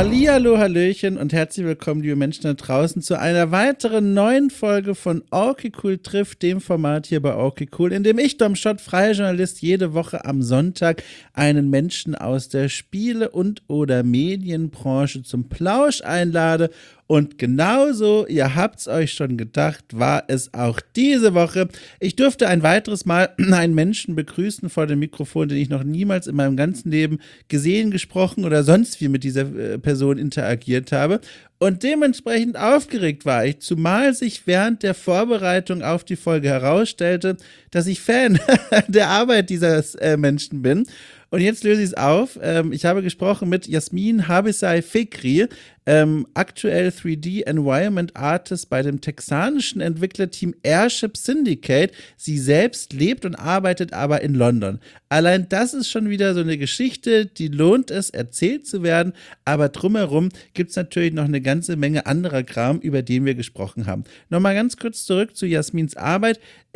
Hallihallo, Hallöchen und herzlich willkommen, liebe Menschen da draußen, zu einer weiteren neuen Folge von Okay Cool trifft, dem Format hier bei Okay Cool, in dem ich, Dom Schott, freier Journalist, jede Woche am Sonntag einen Menschen aus der Spiele- und oder Medienbranche zum Plausch einlade. Und genauso, ihr habt's euch schon gedacht, war es auch diese Woche. Ich durfte ein weiteres Mal einen Menschen begrüßen vor dem Mikrofon, den ich noch niemals in meinem ganzen Leben gesehen, gesprochen oder sonst wie mit dieser Person interagiert habe. Und dementsprechend aufgeregt war ich, zumal sich während der Vorbereitung auf die Folge herausstellte, dass ich Fan der Arbeit dieses Menschen bin. Und jetzt löse ich es auf. Ich habe gesprochen mit Jasmin Habisai Fikri, aktuell 3D Environment Artist bei dem texanischen Entwicklerteam Airship Syndicate. Sie selbst lebt und arbeitet aber in London. Allein das ist schon wieder so eine Geschichte, die lohnt es, erzählt zu werden. Aber drumherum gibt es natürlich noch eine ganze Menge anderer Kram, über den wir gesprochen haben. Nochmal ganz kurz zurück zu Jasmins Arbeit.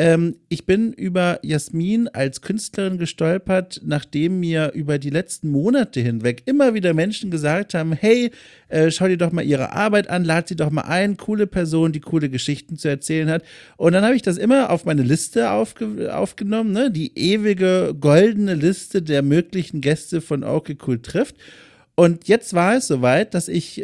Ich bin über Jasmin als Künstlerin gestolpert, nachdem mir über die letzten Monate hinweg immer wieder Menschen gesagt haben, hey, schau dir doch mal ihre Arbeit an, lad sie doch mal ein, coole Person, die coole Geschichten zu erzählen hat. Und dann habe ich das immer auf meine Liste aufgenommen, ne? Die ewige goldene Liste der möglichen Gäste von Okay Cool trifft. Und jetzt war es soweit, dass ich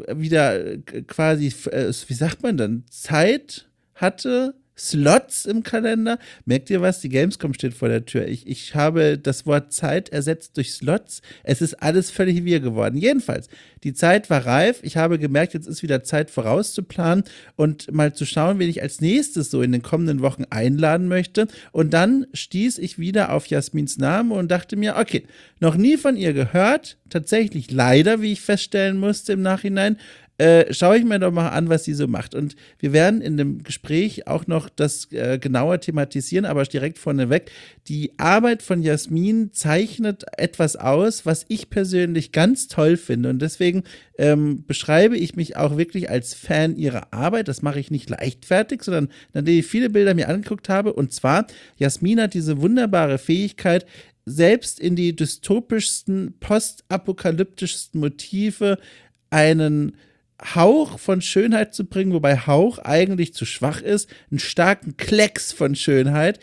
wieder quasi, wie sagt man dann, Zeit hatte, Slots im Kalender. Merkt ihr was? Die Gamescom steht vor der Tür. Ich habe das Wort Zeit ersetzt durch Slots. Es ist alles völlig wirr geworden. Jedenfalls, die Zeit war reif. Ich habe gemerkt, jetzt ist wieder Zeit vorauszuplanen und mal zu schauen, wen ich als nächstes so in den kommenden Wochen einladen möchte. Und dann stieß ich wieder auf Jasmins Namen und dachte mir, okay, noch nie von ihr gehört. Tatsächlich leider, wie ich feststellen musste im Nachhinein. Schaue ich mir doch mal an, was sie so macht. Und wir werden in dem Gespräch auch noch das genauer thematisieren, aber direkt vorneweg. Die Arbeit von Jasmin zeichnet etwas aus, was ich persönlich ganz toll finde. Und deswegen beschreibe ich mich auch wirklich als Fan ihrer Arbeit. Das mache ich nicht leichtfertig, sondern nachdem ich viele Bilder mir angeguckt habe. Und zwar, Jasmin hat diese wunderbare Fähigkeit, selbst in die dystopischsten, postapokalyptischsten Motive einen Hauch von Schönheit zu bringen, wobei Hauch eigentlich zu schwach ist, einen starken Klecks von Schönheit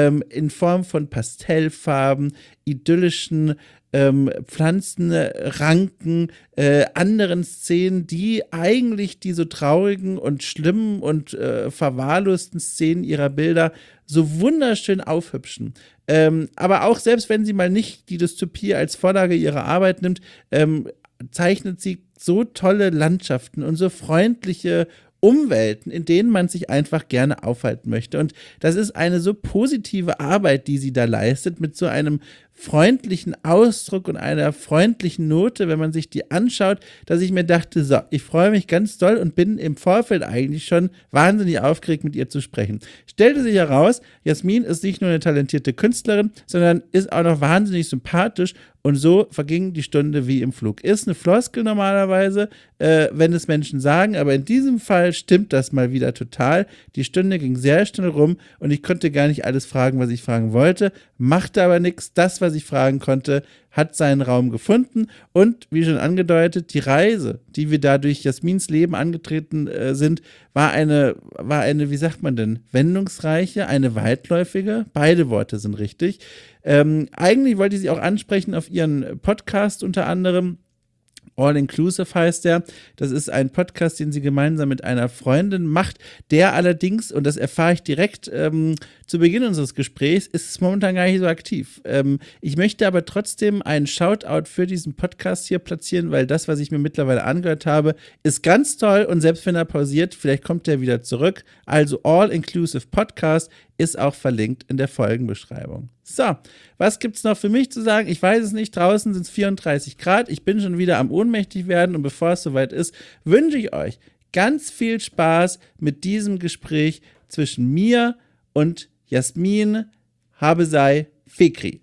in Form von Pastellfarben, idyllischen Pflanzenranken, anderen Szenen, die eigentlich die so traurigen und schlimmen und verwahrlosten Szenen ihrer Bilder so wunderschön aufhübschen. Aber auch selbst wenn sie mal nicht die Dystopie als Vorlage ihrer Arbeit nimmt, zeichnet sie so tolle Landschaften und so freundliche Umwelten, in denen man sich einfach gerne aufhalten möchte. Und das ist eine so positive Arbeit, die sie da leistet, mit so einem freundlichen Ausdruck und einer freundlichen Note, wenn man sich die anschaut, dass ich mir dachte, so, ich freue mich ganz doll und bin im Vorfeld eigentlich schon wahnsinnig aufgeregt, mit ihr zu sprechen. Stellte sich heraus, Jasmin ist nicht nur eine talentierte Künstlerin, sondern ist auch noch wahnsinnig sympathisch. Und so verging die Stunde wie im Flug. Ist eine Floskel normalerweise, wenn es Menschen sagen, aber in diesem Fall stimmt das mal wieder total. Die Stunde ging sehr schnell rum und ich konnte gar nicht alles fragen, was ich fragen wollte, machte aber nichts. Das, was ich fragen konnte, hat seinen Raum gefunden und, wie schon angedeutet, die Reise, die wir da durch Jasmins Leben angetreten sind, war eine, wie sagt man denn, wendungsreiche, eine weitläufige, beide Worte sind richtig. Eigentlich wollte ich sie auch ansprechen auf ihren Podcast unter anderem. All Inclusive heißt der. Das ist ein Podcast, den sie gemeinsam mit einer Freundin macht, der allerdings, und das erfahre ich direkt zu Beginn unseres Gesprächs, ist es momentan gar nicht so aktiv. Ich möchte aber trotzdem einen Shoutout für diesen Podcast hier platzieren, weil das, was ich mir mittlerweile angehört habe, ist ganz toll und selbst wenn er pausiert, vielleicht kommt er wieder zurück. Also All Inclusive Podcast ist auch verlinkt in der Folgenbeschreibung. So, was gibt's noch für mich zu sagen? Ich weiß es nicht, draußen sind es 34 Grad, ich bin schon wieder am ohnmächtig werden und bevor es soweit ist, wünsche ich euch ganz viel Spaß mit diesem Gespräch zwischen mir und Jasmin Habisai Fikri.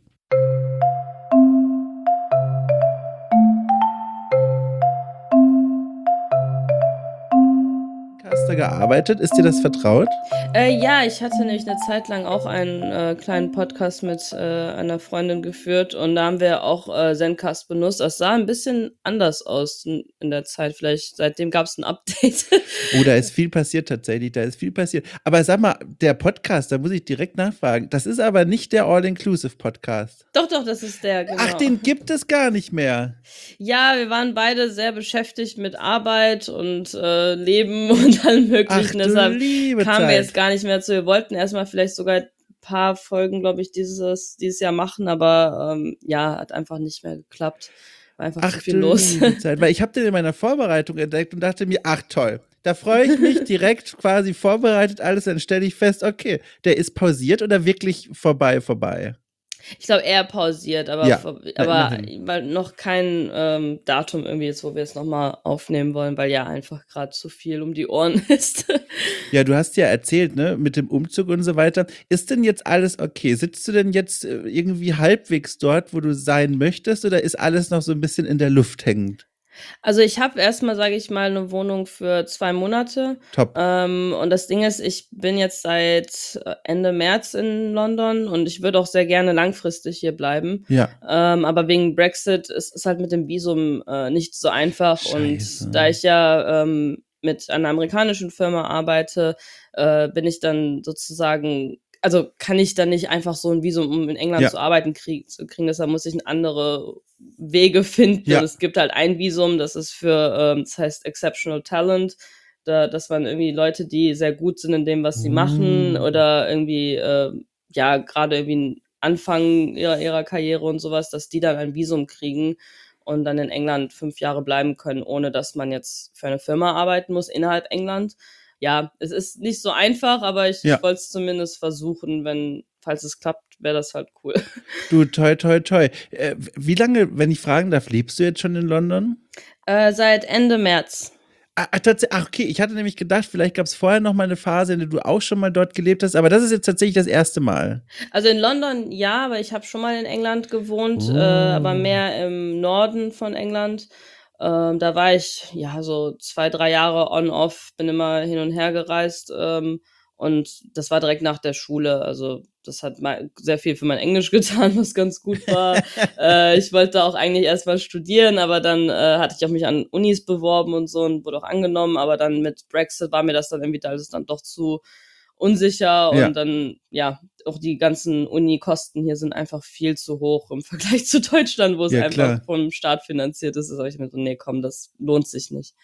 Podcaster gearbeitet? Ist dir das vertraut? Ja, ich hatte nämlich eine Zeit lang auch einen kleinen Podcast mit einer Freundin geführt und da haben wir auch Zencaster benutzt. Das sah ein bisschen anders aus in der Zeit. Vielleicht seitdem gab es ein Update. Oh, da ist viel passiert tatsächlich, da ist viel passiert. Aber sag mal, der Podcast, da muss ich direkt nachfragen, das ist aber nicht der All-Inclusive-Podcast. Doch, doch, das ist der, Ach, genau. den gibt es gar nicht mehr. Ja, wir waren beide sehr beschäftigt mit Arbeit und Leben und allem Ach Möglichen. du Deshalb liebe kamen wir jetzt Zeit. gar nicht mehr zu. Wir wollten erstmal vielleicht sogar ein paar Folgen, glaube ich, dieses Jahr machen, aber ja, hat einfach nicht mehr geklappt. War einfach zu Ach viel du los. liebe Zeit. Weil ich habe den in meiner Vorbereitung entdeckt und dachte mir, ach toll, da freue ich mich direkt quasi vorbereitet alles, dann stelle ich fest, okay, der ist pausiert oder wirklich vorbei. Ich glaube, eher pausiert, Ja, na aber immerhin. weil noch kein Datum irgendwie jetzt, wo wir es nochmal aufnehmen wollen, weil ja einfach gerade zu viel um die Ohren ist. Ja, du hast ja erzählt, ne, mit dem Umzug und so weiter. Ist denn jetzt alles okay? Sitzt du denn jetzt irgendwie halbwegs dort, wo du sein möchtest, oder ist alles noch so ein bisschen in der Luft hängend? Also ich habe erstmal, sage ich mal, eine Wohnung für 2 Monate. Top. Und das Ding ist, ich bin jetzt seit Ende März in London und ich würde auch sehr gerne langfristig hier bleiben. Ja. Aber wegen Brexit ist es halt mit dem Visum nicht so einfach. Und da Scheiße. ich ja mit einer amerikanischen Firma arbeite, bin ich dann sozusagen, also kann ich dann nicht einfach so ein Visum, um in England Ja, zu arbeiten, zu kriegen. Deshalb muss ich andere Wege finden. Und ja. es gibt halt ein Visum, das ist für, das heißt Exceptional Talent. Das waren irgendwie Leute, die sehr gut sind in dem, was sie machen oder irgendwie, ja, gerade irgendwie einen Anfang ihrer Karriere und sowas, dass die dann ein Visum kriegen und dann in England 5 Jahre bleiben können, ohne dass man jetzt für eine Firma arbeiten muss innerhalb England. Ja, es ist nicht so einfach, aber ich Ja. wollte es zumindest versuchen. Falls es klappt, wäre das halt cool. Du, toi, toi, toi. Wie lange, wenn ich fragen darf, lebst du jetzt schon in London? Seit Ende März. Ach, okay, ich hatte nämlich gedacht, vielleicht gab es vorher noch mal eine Phase, in der du auch schon mal dort gelebt hast, aber das ist jetzt tatsächlich das erste Mal. Also in London ja, aber ich habe schon mal in England gewohnt, aber Oh. mehr im Norden von England. Da war ich, ja, so 2, 3 Jahre on-off, bin immer hin und her gereist, und das war direkt nach der Schule. Also, das hat sehr viel für mein Englisch getan, was ganz gut war. Ich wollte auch eigentlich erst mal studieren, aber dann hatte ich auch mich an Unis beworben und so und wurde auch angenommen, aber dann mit Brexit war mir das dann irgendwie alles dann doch zu unsicher Ja, und dann, ja, auch die ganzen Unikosten hier sind einfach viel zu hoch im Vergleich zu Deutschland, wo es ja, einfach klar. vom Staat finanziert ist. Da sage ich mir so: „Ne, komm, das lohnt sich nicht."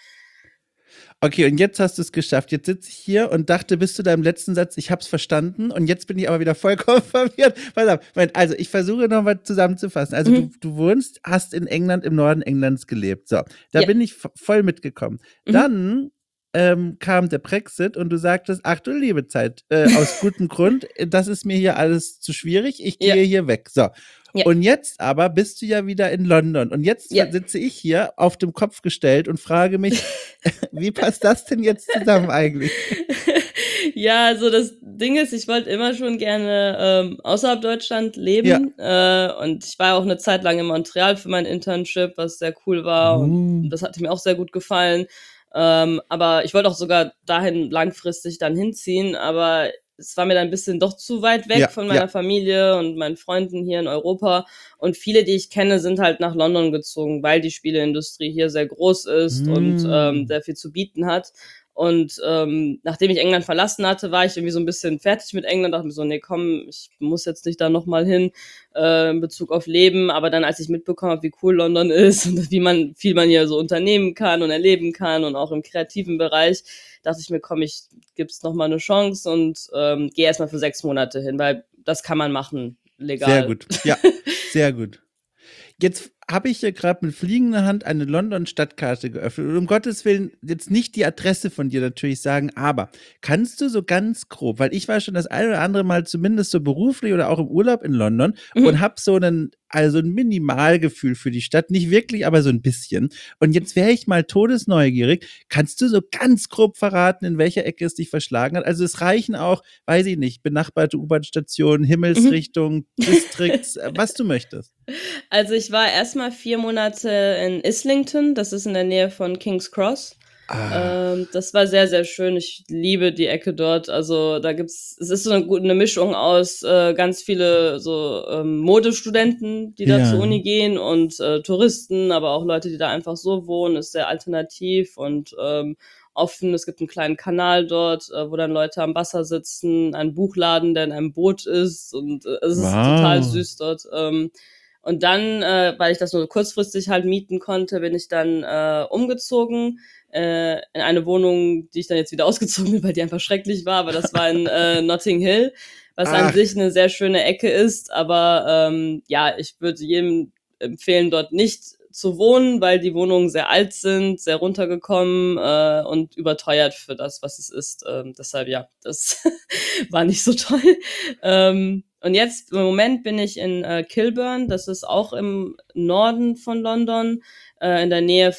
Okay, und jetzt hast du es geschafft. Jetzt sitze ich hier und dachte bis zu deinem letzten Satz, ich habe es verstanden, und jetzt bin ich aber wieder vollkommen verwirrt. Pass auf, Moment, also ich versuche nochmal zusammenzufassen. Also Mhm. du wohnst, hast in England, im Norden Englands gelebt. So, da Ja. bin ich voll mitgekommen. Mhm. Dann kam der Brexit und du sagtest, ach du liebe Zeit, aus gutem Grund, das ist mir hier alles zu schwierig, ich Ja. gehe hier weg. So. Ja. Und jetzt aber bist du ja wieder in London. Und jetzt Ja. sitze ich hier auf dem Kopf gestellt und frage mich, wie passt das denn jetzt zusammen eigentlich? Ja, also das Ding ist, ich wollte immer schon gerne außerhalb Deutschland Ja. leben. Und ich war auch eine Zeit lang in Montreal für mein Internship, was sehr cool war. Und das hatte mir auch sehr gut gefallen. Aber ich wollte auch sogar dahin langfristig dann hinziehen, aber es war mir dann ein bisschen doch zu weit weg Ja, von ja. meiner Familie und meinen Freunden hier in Europa. Und viele, die ich kenne, sind halt nach London gezogen, weil die Spieleindustrie hier sehr groß ist und sehr viel zu bieten hat. Und nachdem ich England verlassen hatte, war ich irgendwie so ein bisschen fertig mit England, dachte mir so: „Nee, komm, ich muss jetzt nicht da noch mal hin, in Bezug auf Leben." Aber dann, als ich mitbekommen habe, wie cool London ist und wie viel man hier so unternehmen kann und erleben kann und auch im kreativen Bereich, dachte ich mir: „Komm, ich gebe es noch mal 'ne Chance und gehe erst mal für 6 Monate hin", weil das kann man machen, Sehr legal. gut. Ja, sehr gut. Jetzt habe ich hier gerade mit fliegender Hand eine London-Stadtkarte geöffnet. Und um Gottes Willen jetzt nicht die Adresse von dir natürlich sagen, aber kannst du so ganz grob, weil ich war schon das eine oder andere Mal zumindest so beruflich oder auch im Urlaub in London und Mhm. habe also ein Minimalgefühl für die Stadt. Nicht wirklich, aber so ein bisschen. Und jetzt wäre ich mal todesneugierig. Kannst du so ganz grob verraten, in welcher Ecke es dich verschlagen hat? Also es reichen auch, weiß ich nicht, benachbarte U-Bahn-Stationen, Mhm. Himmelsrichtung, Districts, was du möchtest. Also, ich war erst mal 4 Monate in Islington, das ist in der Nähe von King's Cross. Das war sehr, sehr schön. Ich liebe die Ecke dort. Also es ist so eine Mischung aus ganz viele so Modestudenten, die da zur Ja. Uni gehen und Touristen, aber auch Leute, die da einfach so wohnen. Ist sehr alternativ und offen. Es gibt einen kleinen Kanal dort, wo dann Leute am Wasser sitzen, einen Buchladen, der in einem Boot ist und es ist total Wow. süß dort. Und dann, weil ich das nur kurzfristig halt mieten konnte, bin ich dann umgezogen in eine Wohnung, die ich dann jetzt wieder ausgezogen bin, weil die einfach schrecklich war, aber das war in Notting Hill, was an Ach, sich eine sehr schöne Ecke ist, aber ja, ich würde jedem empfehlen, dort nicht zu wohnen, weil die Wohnungen sehr alt sind, sehr runtergekommen und überteuert für das, was es ist. Deshalb ja, das war nicht so toll. Und jetzt im Moment bin ich in Kilburn, das ist auch im Norden von London, in der Nähe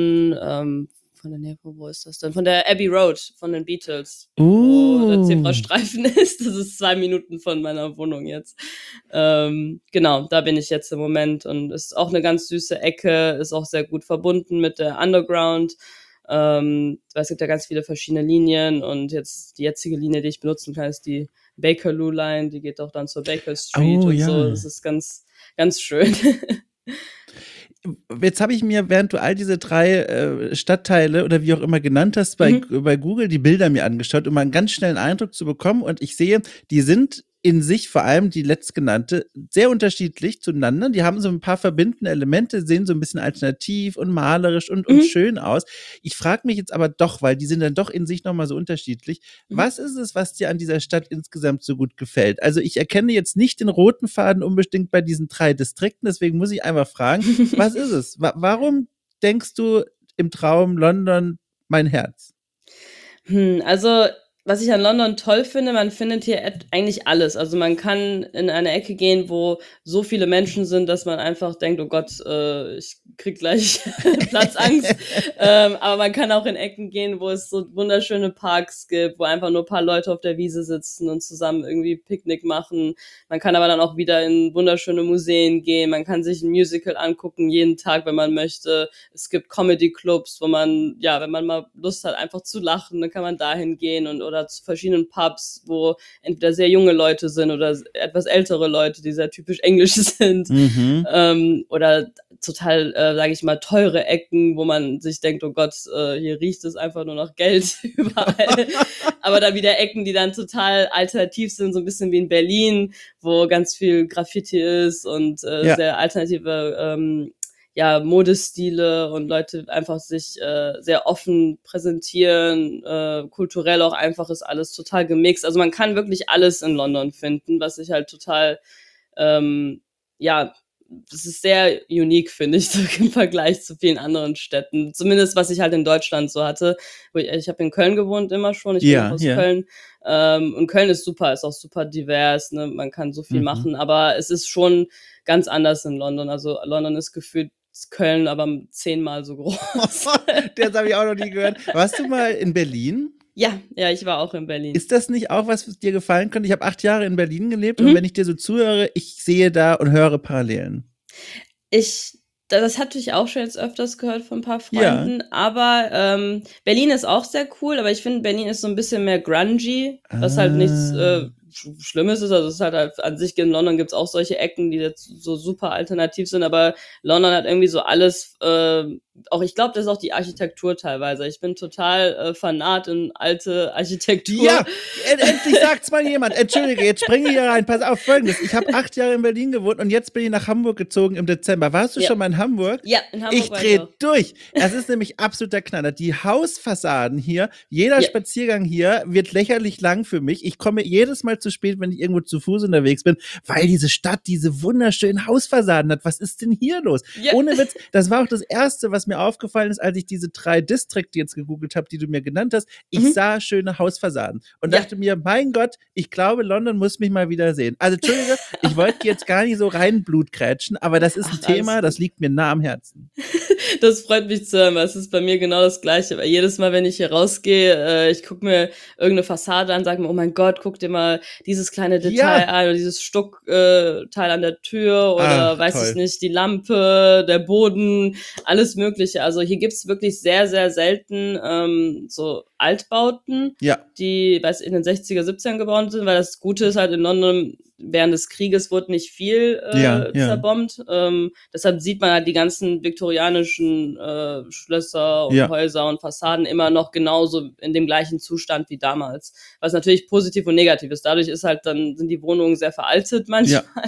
von der Nähe, wo ist das denn? Von der Abbey Road, von den Beatles, wo der Zebrastreifen ist. Das ist 2 Minuten von meiner Wohnung jetzt. Genau, da bin ich jetzt im Moment und ist auch eine ganz süße Ecke, ist auch sehr gut verbunden mit der Underground. Weil es gibt ja ganz viele verschiedene Linien und jetzt die jetzige Linie, die ich benutzen kann, ist die Bakerloo Line, die geht auch dann zur Baker Street oh und so. ja. Das ist ganz, ganz schön. Jetzt habe ich mir, während du all diese 3 Stadtteile oder wie auch immer genannt hast, bei Google die Bilder mir angeschaut, um mal einen ganz schnellen Eindruck zu bekommen. Und ich sehe, die sind in sich, vor allem die letztgenannte, sehr unterschiedlich zueinander. Die haben so ein paar verbindende Elemente, sehen so ein bisschen alternativ und malerisch und Mhm. schön aus. Ich frage mich jetzt aber doch, weil die sind dann doch in sich nochmal so unterschiedlich. Mhm. Was ist es, was dir an dieser Stadt insgesamt so gut gefällt? Also ich erkenne jetzt nicht den roten Faden unbedingt bei diesen 3 Distrikten, deswegen muss ich einfach fragen, was ist es? Warum denkst du im Traum London mein Herz? Also, was ich an London toll finde, man findet hier eigentlich alles. Also, man kann in eine Ecke gehen, wo so viele Menschen sind, dass man einfach denkt: „Oh Gott, ich kriege gleich Platzangst.“ Aber man kann auch in Ecken gehen, wo es so wunderschöne Parks gibt, wo einfach nur ein paar Leute auf der Wiese sitzen und zusammen irgendwie Picknick machen. Man kann aber dann auch wieder in wunderschöne Museen gehen. Man kann sich ein Musical angucken jeden Tag, wenn man möchte. Es gibt Comedy-Clubs, wo man, ja, wenn man mal Lust hat, einfach zu lachen, dann kann man dahin gehen oder zu verschiedenen Pubs, wo entweder sehr junge Leute sind oder etwas ältere Leute, die sehr typisch englisch sind. Mhm. Oder total, sage ich mal, teure Ecken, wo man sich denkt, oh Gott, hier riecht es einfach nur nach Geld überall. Aber dann wieder Ecken, die dann total alternativ sind, so ein bisschen wie in Berlin, wo ganz viel Graffiti ist und Ja. sehr alternative ja, Modestile und Leute einfach sich sehr offen präsentieren, kulturell auch einfach ist alles total gemixt. Also man kann wirklich alles in London finden, was ich halt total, ja, das ist sehr unique, finde ich, so im Vergleich zu vielen anderen Städten. Zumindest was ich halt in Deutschland so hatte. Ich habe in Köln gewohnt immer schon, ich bin auch Ja, aus ja. Köln. Und Köln ist super, ist auch super divers, ne? Man kann so viel Mhm. machen, aber es ist schon ganz anders in London. Also London ist gefühlt Köln, aber 10-mal so groß. Das habe ich auch noch nie gehört. Warst du mal in Berlin? Ja, ja, ich war auch in Berlin. Ist das nicht auch was dir gefallen könnte? Ich habe 8 Jahre in Berlin gelebt und Mhm. wenn ich dir so zuhöre, ich sehe da und höre Parallelen. Das hatte ich auch schon jetzt öfters gehört von ein paar Ja. Freunden, aber Berlin ist auch sehr cool, aber ich finde, Berlin ist so ein bisschen mehr grungy, was halt nichts Ah. Schlimmes ist. Also es ist halt an sich in London gibt's auch solche Ecken, die jetzt so super alternativ sind, aber London hat irgendwie so alles, auch ich glaube, das ist auch die Architektur teilweise. Ich bin total Fanat in alte Architektur. Ja, endlich sagt's mal jemand. Entschuldige, jetzt springe ich hier rein. Pass auf, Folgendes. Ich habe 8 Jahre in Berlin gewohnt und jetzt bin ich nach Hamburg gezogen im Dezember. Warst du Ja. schon mal in Hamburg? Ja, in Hamburg Ich war ich drehe auch. durch. Es ist nämlich absoluter Knaller. Die Hausfassaden hier, jeder Ja. Spaziergang hier wird lächerlich lang für mich. Ich komme jedes Mal zu spät, wenn ich irgendwo zu Fuß unterwegs bin, weil diese Stadt diese wunderschönen Hausfassaden hat. Was ist denn hier los? Ja. Ohne Witz, das war auch das Erste, was mir aufgefallen ist, als ich diese 3 Distrikte jetzt gegoogelt habe, die du mir genannt hast. Ich Mhm. sah schöne Hausfassaden und Ja. dachte mir, mein Gott, ich glaube, London muss mich mal wieder sehen. Also Entschuldige, ich wollte jetzt gar nicht so rein Blut krätschen, aber das ist ein Ach, alles Thema, das liegt mir nah am Herzen. Das freut mich zu hören, weil es ist bei mir genau das Gleiche. Weil jedes Mal, wenn ich hier rausgehe, ich gucke mir irgendeine Fassade an, sage mir, oh mein Gott, guck dir mal dieses kleine Detail Ja. an oder dieses Teil an der Tür oder Ach, weiß ich toll. nicht, die Lampe, der Boden, alles Mögliche. Mögliche. Also hier gibt's wirklich sehr, sehr selten so Altbauten, Ja, die in den 60er, 70ern gebaut sind, weil das Gute ist halt in London, während des Krieges wurde nicht viel ja, ja, zerbombt. Deshalb sieht man halt die ganzen viktorianischen Schlösser und ja, Häuser und Fassaden immer noch genauso in dem gleichen Zustand wie damals. Was natürlich positiv und negativ ist. Dadurch sind die Wohnungen sehr veraltet ja. manchmal.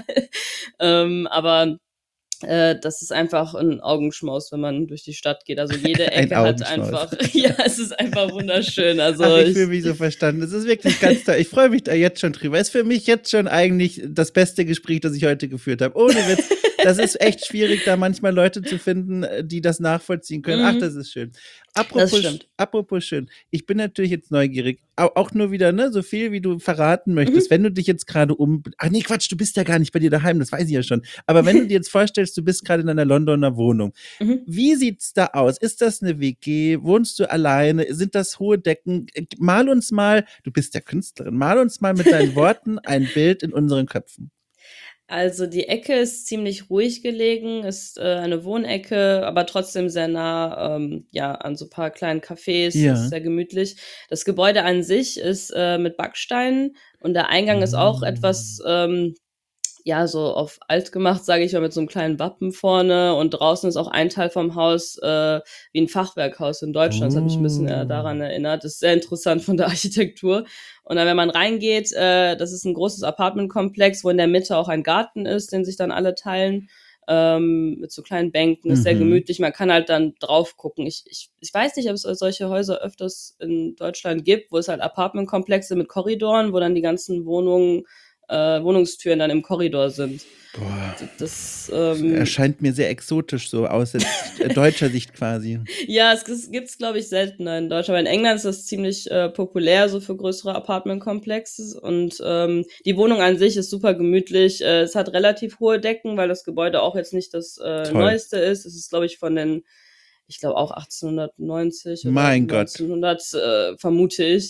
Aber das ist einfach ein Augenschmaus, wenn man durch die Stadt geht. Also jede Ein Ecke hat Augenschmaus. einfach, ja, es ist einfach wunderschön. Also Ach, ich fühle mich so verstanden. Es ist wirklich ganz toll. Ich freue mich da jetzt schon drüber. Ist für mich jetzt schon eigentlich das beste Gespräch, das ich heute geführt habe. Ohne Witz. Das ist echt schwierig, da manchmal Leute zu finden, die das nachvollziehen können. Ach, das ist schön. das stimmt. Apropos schön. Ich bin natürlich jetzt neugierig. Auch nur wieder, ne, so viel, wie du verraten möchtest. Mhm. Wenn du dich jetzt gerade Ach nee, Quatsch, du bist ja gar nicht bei dir daheim, das weiß ich ja schon. Aber wenn du dir jetzt vorstellst, du bist gerade in einer Londoner Wohnung. Mhm. Wie sieht's da aus? Ist das eine WG? Wohnst du alleine? Sind das hohe Decken? Mal uns mal, du bist ja Künstlerin, mal uns mal mit deinen Worten ein Bild in unseren Köpfen. Also die Ecke ist ziemlich ruhig gelegen, ist eine Wohnecke, aber trotzdem sehr nah ja, an so ein paar kleinen Cafés, ist Ja. sehr gemütlich. Das Gebäude an sich ist mit Backsteinen und der Eingang ist auch etwas ja, so auf alt gemacht, sage ich mal, mit so einem kleinen Wappen vorne und draußen ist auch ein Teil vom Haus wie ein Fachwerkhaus in Deutschland. Das hat mich ein bisschen daran erinnert. Das ist sehr interessant von der Architektur. Und dann, wenn man reingeht, das ist ein großes Apartmentkomplex, wo in der Mitte auch ein Garten ist, den sich dann alle teilen, mit so kleinen Bänken. Ist sehr Mhm. gemütlich. Man kann halt dann drauf gucken. Ich weiß nicht, ob es solche Häuser öfters in Deutschland gibt, wo es halt Apartmentkomplexe mit Korridoren, wo dann die ganzen Wohnungstüren dann im Korridor sind. Boah, Das, erscheint mir sehr exotisch so aus jetzt, deutscher Sicht quasi. ja, es gibt's, glaube ich, seltener in Deutschland. Aber in England ist das ziemlich populär, so für größere Apartmentkomplexe. Und die Wohnung an sich ist super gemütlich. Es hat relativ hohe Decken, weil das Gebäude auch jetzt nicht das Toll. Neueste ist. Es ist, glaube ich, ich glaube auch 1890 oder Mein Gott. 1900, vermute ich.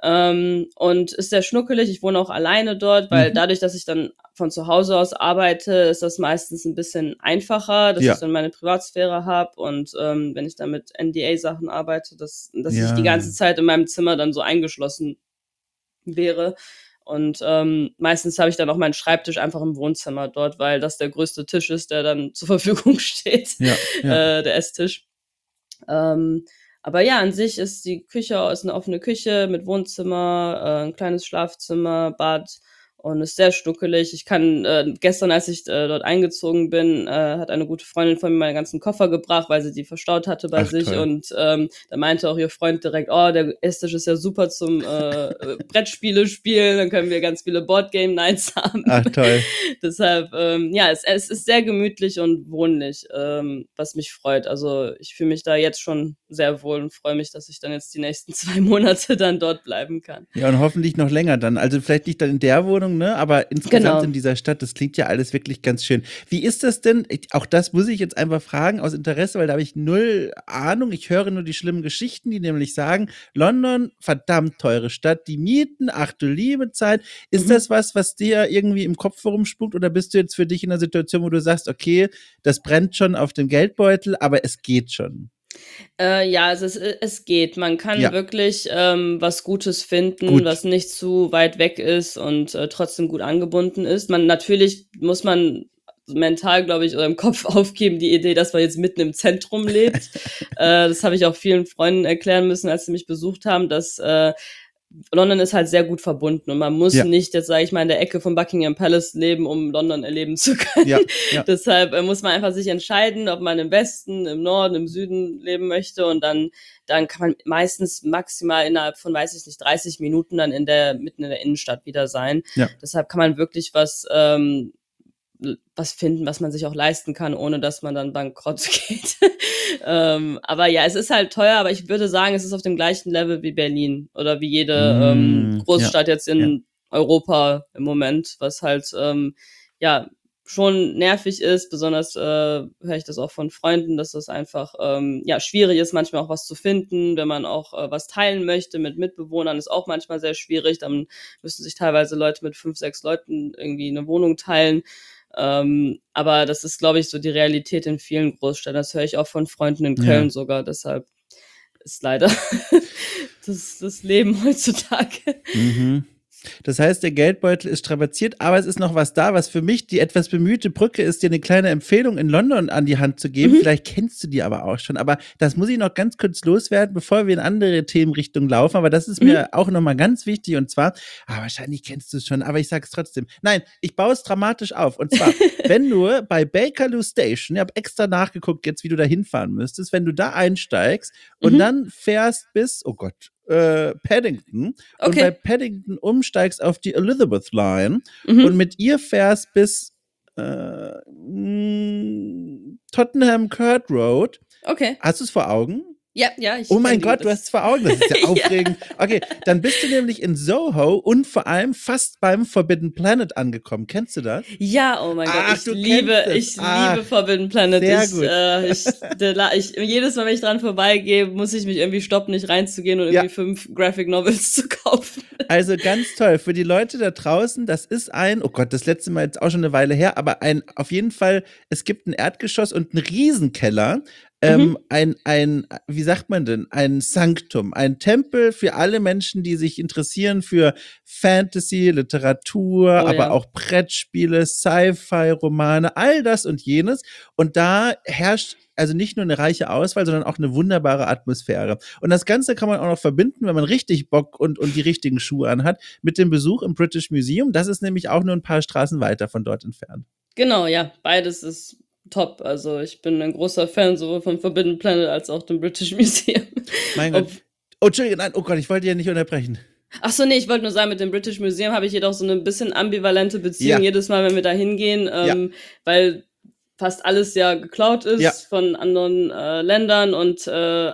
Und ist sehr schnuckelig. Ich wohne auch alleine dort, weil Mhm. dadurch, dass ich dann von zu Hause aus arbeite, ist das meistens ein bisschen einfacher, dass ich Ja, dann meine Privatsphäre habe und wenn ich dann mit NDA-Sachen arbeite, dass ich die ja. ganze Zeit in meinem Zimmer dann so eingeschlossen wäre. Und meistens habe ich dann auch meinen Schreibtisch einfach im Wohnzimmer dort, weil das der größte Tisch ist, der dann zur Verfügung steht, Ja, ja. der Esstisch. Ähm, aber ja, an sich ist die Küche ist eine offene Küche mit Wohnzimmer, 'n kleines Schlafzimmer, Bad und ist sehr schnuckelig. Ich kann gestern, als ich dort eingezogen bin, hat eine gute Freundin von mir meine ganzen Koffer gebracht, weil sie die verstaut hatte bei Ach sich toll. und da meinte auch ihr Freund direkt: „Oh, der Esstisch ist ja super zum Brettspiele spielen, dann können wir ganz viele Boardgame Nights haben.“ Ach toll. Deshalb, ja, es ist sehr gemütlich und wohnlich, was mich freut. Also, ich fühle mich da jetzt schon sehr wohl und freue mich, dass ich dann jetzt die nächsten 2 Monate dann dort bleiben kann. Ja, und hoffentlich noch länger dann. Also vielleicht nicht dann in der Wohnung, ne? Aber insgesamt in Genau. dieser Stadt, das klingt ja alles wirklich ganz schön. Wie ist das denn? Auch das muss ich jetzt einfach fragen aus Interesse, weil da habe ich null Ahnung. Ich höre nur die schlimmen Geschichten, die nämlich sagen, London, verdammt teure Stadt, die Mieten, ach du liebe Zeit. Ist Mhm. das was dir irgendwie im Kopf herumspukt oder bist du jetzt für dich in einer Situation, wo du sagst, okay, das brennt schon auf dem Geldbeutel, aber es geht schon? Ja, also es geht. Man kann Ja, wirklich was Gutes finden, gut. was nicht zu weit weg ist und trotzdem gut angebunden ist. Natürlich muss man mental, glaube ich, oder im Kopf aufgeben, die Idee, dass man jetzt mitten im Zentrum lebt. Das habe ich auch vielen Freunden erklären müssen, als sie mich besucht haben, dass London ist halt sehr gut verbunden und man muss Ja, nicht jetzt, sage ich mal, in der Ecke von Buckingham Palace leben, um London erleben zu können. ja, ja. Deshalb muss man einfach sich entscheiden, ob man im Westen, im Norden, im Süden leben möchte und dann kann man meistens maximal innerhalb von, weiß ich nicht, 30 Minuten dann mitten in der Innenstadt wieder sein. Ja. Deshalb kann man wirklich was finden, was man sich auch leisten kann, ohne dass man dann bankrott geht. Aber ja, es ist halt teuer, aber ich würde sagen, es ist auf dem gleichen Level wie Berlin oder wie jede Ja, Großstadt jetzt ja. in Europa im Moment, was halt ja schon nervig ist. Besonders höre ich das auch von Freunden, dass das einfach ja schwierig ist, manchmal auch was zu finden, wenn man auch was teilen möchte mit Mitbewohnern, ist auch manchmal sehr schwierig. Dann müssen sich teilweise Leute mit 5, 6 Leuten irgendwie eine Wohnung teilen. Aber das ist, glaube ich, so die Realität in vielen Großstädten. Das höre ich auch von Freunden in Ja. Köln sogar. Deshalb ist leider das Leben heutzutage. Mhm. Das heißt, der Geldbeutel ist strapaziert, aber es ist noch was da, was für mich die etwas bemühte Brücke ist, dir eine kleine Empfehlung in London an die Hand zu geben. Vielleicht kennst du die aber auch schon, aber das muss ich noch ganz kurz loswerden, bevor wir in andere Themenrichtungen laufen, aber das ist mir auch nochmal ganz wichtig und zwar, wahrscheinlich kennst du es schon, aber ich sag's trotzdem. Nein, ich baue es dramatisch auf und zwar, wenn du bei Bakerloo Station, ich habe extra nachgeguckt jetzt, wie du da hinfahren müsstest, wenn du da einsteigst und dann fährst bis, oh Gott, Paddington und bei Paddington umsteigst auf die Elizabeth Line und mit ihr fährst bis Tottenham Court Road. Okay. Hast du es vor Augen? Ja, oh mein Gott, du hast es vor Augen, das ist ja aufregend. Okay, dann bist du nämlich in Soho und vor allem fast beim Forbidden Planet angekommen. Kennst du das? Ja, oh mein Gott, ich liebe Forbidden Planet. Sehr gut. Jedes Mal, wenn ich dran vorbeigehe, muss ich mich irgendwie stoppen, nicht reinzugehen und irgendwie 5 Graphic Novels zu kaufen. Also ganz toll. Für die Leute da draußen, das ist oh Gott, das letzte Mal jetzt auch schon eine Weile her, aber auf jeden Fall, es gibt ein Erdgeschoss und einen Riesenkeller. Wie sagt man denn? Ein Sanktum, ein Tempel für alle Menschen, die sich interessieren für Fantasy, Literatur, aber auch Brettspiele, Sci-Fi, Romane, all das und jenes. Und da herrscht also nicht nur eine reiche Auswahl, sondern auch eine wunderbare Atmosphäre. Und das Ganze kann man auch noch verbinden, wenn man richtig Bock und die richtigen Schuhe anhat, mit dem Besuch im British Museum. Das ist nämlich auch nur ein paar Straßen weiter von dort entfernt. Genau, ja, beides ist top. Also ich bin ein großer Fan sowohl von Forbidden Planet als auch dem British Museum. Mein Gott. Entschuldigung, nein, oh Gott, ich wollte ja nicht unterbrechen. Ach so, nee, ich wollte nur sagen, mit dem British Museum habe ich jedoch so eine bisschen ambivalente Beziehung jedes Mal, wenn wir da hingehen, weil fast alles ja geklaut ist von anderen Ländern und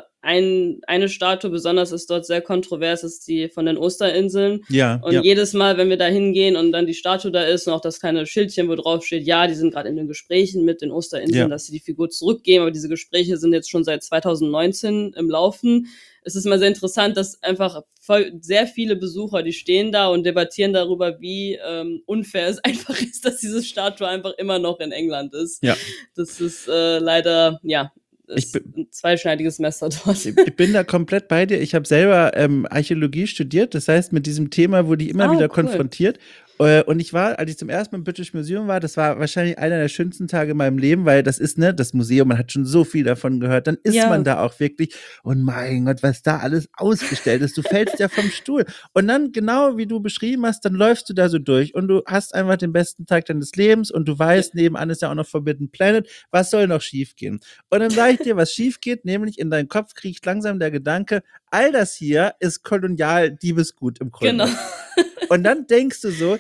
eine Statue besonders ist dort sehr kontrovers, ist die von den Osterinseln. Und jedes Mal, wenn wir da hingehen und dann die Statue da ist und auch das kleine Schildchen, wo drauf steht, die sind gerade in den Gesprächen mit den Osterinseln, dass sie die Figur zurückgeben, aber diese Gespräche sind jetzt schon seit 2019 im Laufen. Es ist mal sehr interessant, dass einfach sehr viele Besucher, die stehen da und debattieren darüber, wie unfair es einfach ist, dass diese Statue einfach immer noch in England ist. Ja. Das ist leider, ist ein zweischneidiges Messer dort. Ich bin da komplett bei dir. Ich habe selber Archäologie studiert, das heißt, mit diesem Thema wurde ich immer wieder konfrontiert. Und ich war, als ich zum ersten Mal im British Museum war, das war wahrscheinlich einer der schönsten Tage in meinem Leben, weil das ist, das Museum, man hat schon so viel davon gehört, dann ist man da auch wirklich und mein Gott, was da alles ausgestellt ist, du fällst ja vom Stuhl. Und dann, genau wie du beschrieben hast, dann läufst du da so durch und du hast einfach den besten Tag deines Lebens und du weißt, nebenan ist ja auch noch Forbidden Planet, was soll noch schief gehen? Und dann sage ich dir, was schief geht, nämlich in deinen Kopf kriecht langsam der Gedanke, all das hier ist Kolonialdiebesgut im Grunde. Genau. Und dann denkst du so,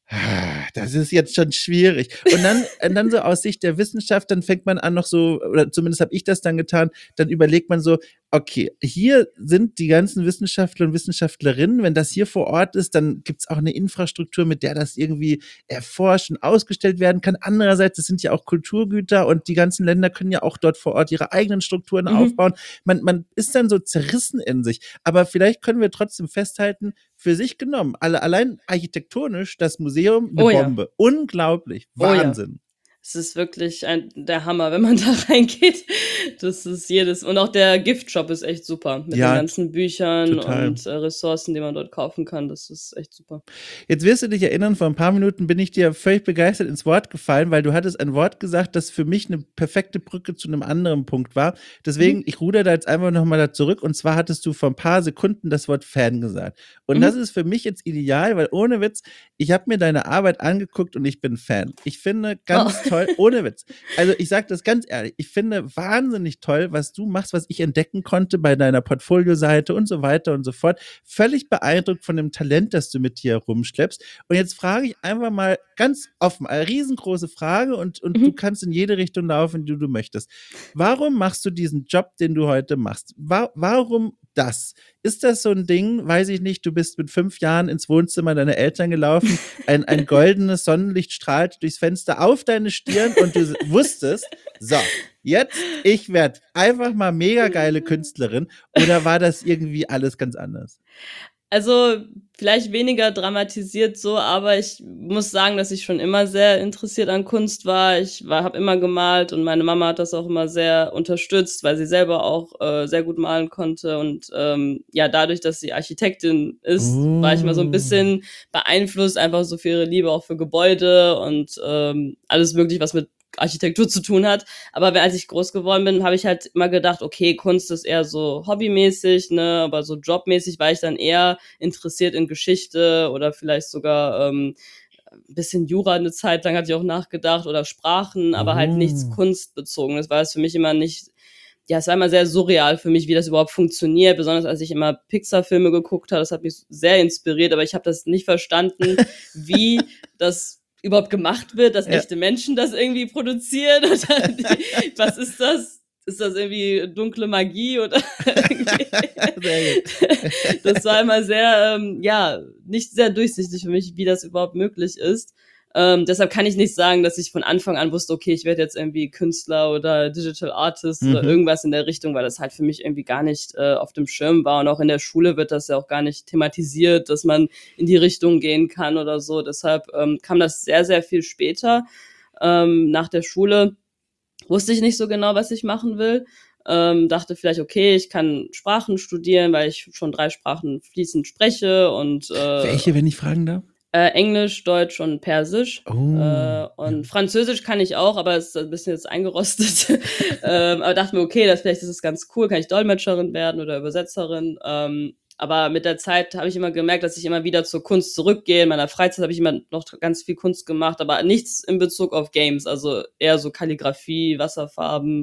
das ist jetzt schon schwierig. Und dann so aus Sicht der Wissenschaft, dann fängt man an noch so, oder zumindest habe ich das dann getan, dann überlegt man so, okay, hier sind die ganzen Wissenschaftler und Wissenschaftlerinnen, wenn das hier vor Ort ist, dann gibt es auch eine Infrastruktur, mit der das irgendwie erforscht und ausgestellt werden kann. Andererseits, es sind ja auch Kulturgüter und die ganzen Länder können ja auch dort vor Ort ihre eigenen Strukturen aufbauen. Man ist dann so zerrissen in sich. Aber vielleicht können wir trotzdem festhalten, für sich genommen, allein architektonisch, das Museum, eine Bombe. Ja. Unglaublich. Wahnsinn. Es ist wirklich der Hammer, wenn man da reingeht. Das ist und auch der Giftshop ist echt super. Mit den ganzen Büchern und Ressourcen, die man dort kaufen kann. Das ist echt super. Jetzt wirst du dich erinnern, vor ein paar Minuten bin ich dir völlig begeistert ins Wort gefallen, weil du hattest ein Wort gesagt, das für mich eine perfekte Brücke zu einem anderen Punkt war. Deswegen, ich ruder da jetzt einfach nochmal da zurück. Und zwar hattest du vor ein paar Sekunden das Wort Fan gesagt. Und das ist für mich jetzt ideal, weil ohne Witz, ich habe mir deine Arbeit angeguckt und ich bin Fan. Ich finde ganz toll, ohne Witz. Also ich sage das ganz ehrlich, ich finde wahnsinnig toll, was du machst, was ich entdecken konnte bei deiner Portfolioseite und so weiter und so fort. Völlig beeindruckt von dem Talent, das du mit dir rumschleppst. Und jetzt frage ich einfach mal ganz offen, eine riesengroße Frage und du kannst in jede Richtung laufen, die du möchtest. Warum machst du diesen Job, den du heute machst? Warum das? Ist das so ein Ding, weiß ich nicht, du bist mit 5 Jahren ins Wohnzimmer deiner Eltern gelaufen, ein goldenes Sonnenlicht strahlt durchs Fenster auf deine Stirn und du wusstest, so, jetzt, ich werde einfach mal mega geile Künstlerin, oder war das irgendwie alles ganz anders? Also, vielleicht weniger dramatisiert so, aber ich muss sagen, dass ich schon immer sehr interessiert an Kunst war. Habe immer gemalt und meine Mama hat das auch immer sehr unterstützt, weil sie selber auch, sehr gut malen konnte und, ja, dadurch, dass sie Architektin ist, war ich immer so 'n Oh. bisschen beeinflusst, einfach so für ihre Liebe auch für Gebäude und, alles Mögliche, was mit Architektur zu tun hat. Aber als ich groß geworden bin, habe ich halt immer gedacht: „Okay, Kunst ist eher so hobbymäßig, ne?“ Aber so jobmäßig war ich dann eher interessiert in Geschichte oder vielleicht sogar, 'n bisschen Jura 'ne Zeit lang hatte ich auch nachgedacht oder Sprachen, aber halt nichts Oh. Kunstbezogenes, weil es für mich immer nicht ja, es war immer sehr surreal für mich, wie das überhaupt funktioniert, besonders als ich immer Pixar-Filme geguckt habe. Das hat mich sehr inspiriert, aber ich habe das nicht verstanden, wie das überhaupt gemacht wird, dass Ja. echte Menschen das irgendwie produzieren oder die was ist das? Ist das irgendwie dunkle Magie oder irgendwie? Sehr gut. Das war immer sehr, ja, nicht sehr durchsichtig für mich, wie das überhaupt möglich ist. Deshalb kann ich nicht sagen, dass ich von Anfang an wusste: „Okay, ich werde jetzt irgendwie Künstler oder Digital Artist oder Mhm. irgendwas in der Richtung“, weil das halt für mich irgendwie gar nicht, auf dem Schirm war und auch in der Schule wird das ja auch gar nicht thematisiert, dass man in die Richtung gehen kann oder so. Deshalb, kam das sehr, sehr viel später. Nach der Schule wusste ich nicht so genau, was ich machen will. Dachte vielleicht: „Okay, ich kann Sprachen studieren“, weil ich schon 3 Sprachen fließend spreche und, Welche, wenn ich fragen darf? Englisch, Deutsch und Persisch. Oh, ja. Und Französisch kann ich auch, aber ist 'n bisschen jetzt eingerostet. Aber dachte mir: „Okay, das vielleicht ist es ganz cool, kann ich Dolmetscherin werden oder Übersetzerin.“ Aber mit der Zeit habe ich immer gemerkt, dass ich immer wieder zur Kunst zurückgehe. In meiner Freizeit habe ich immer noch ganz viel Kunst gemacht, aber nichts in Bezug auf Games, also eher so Kalligrafie, Wasserfarben,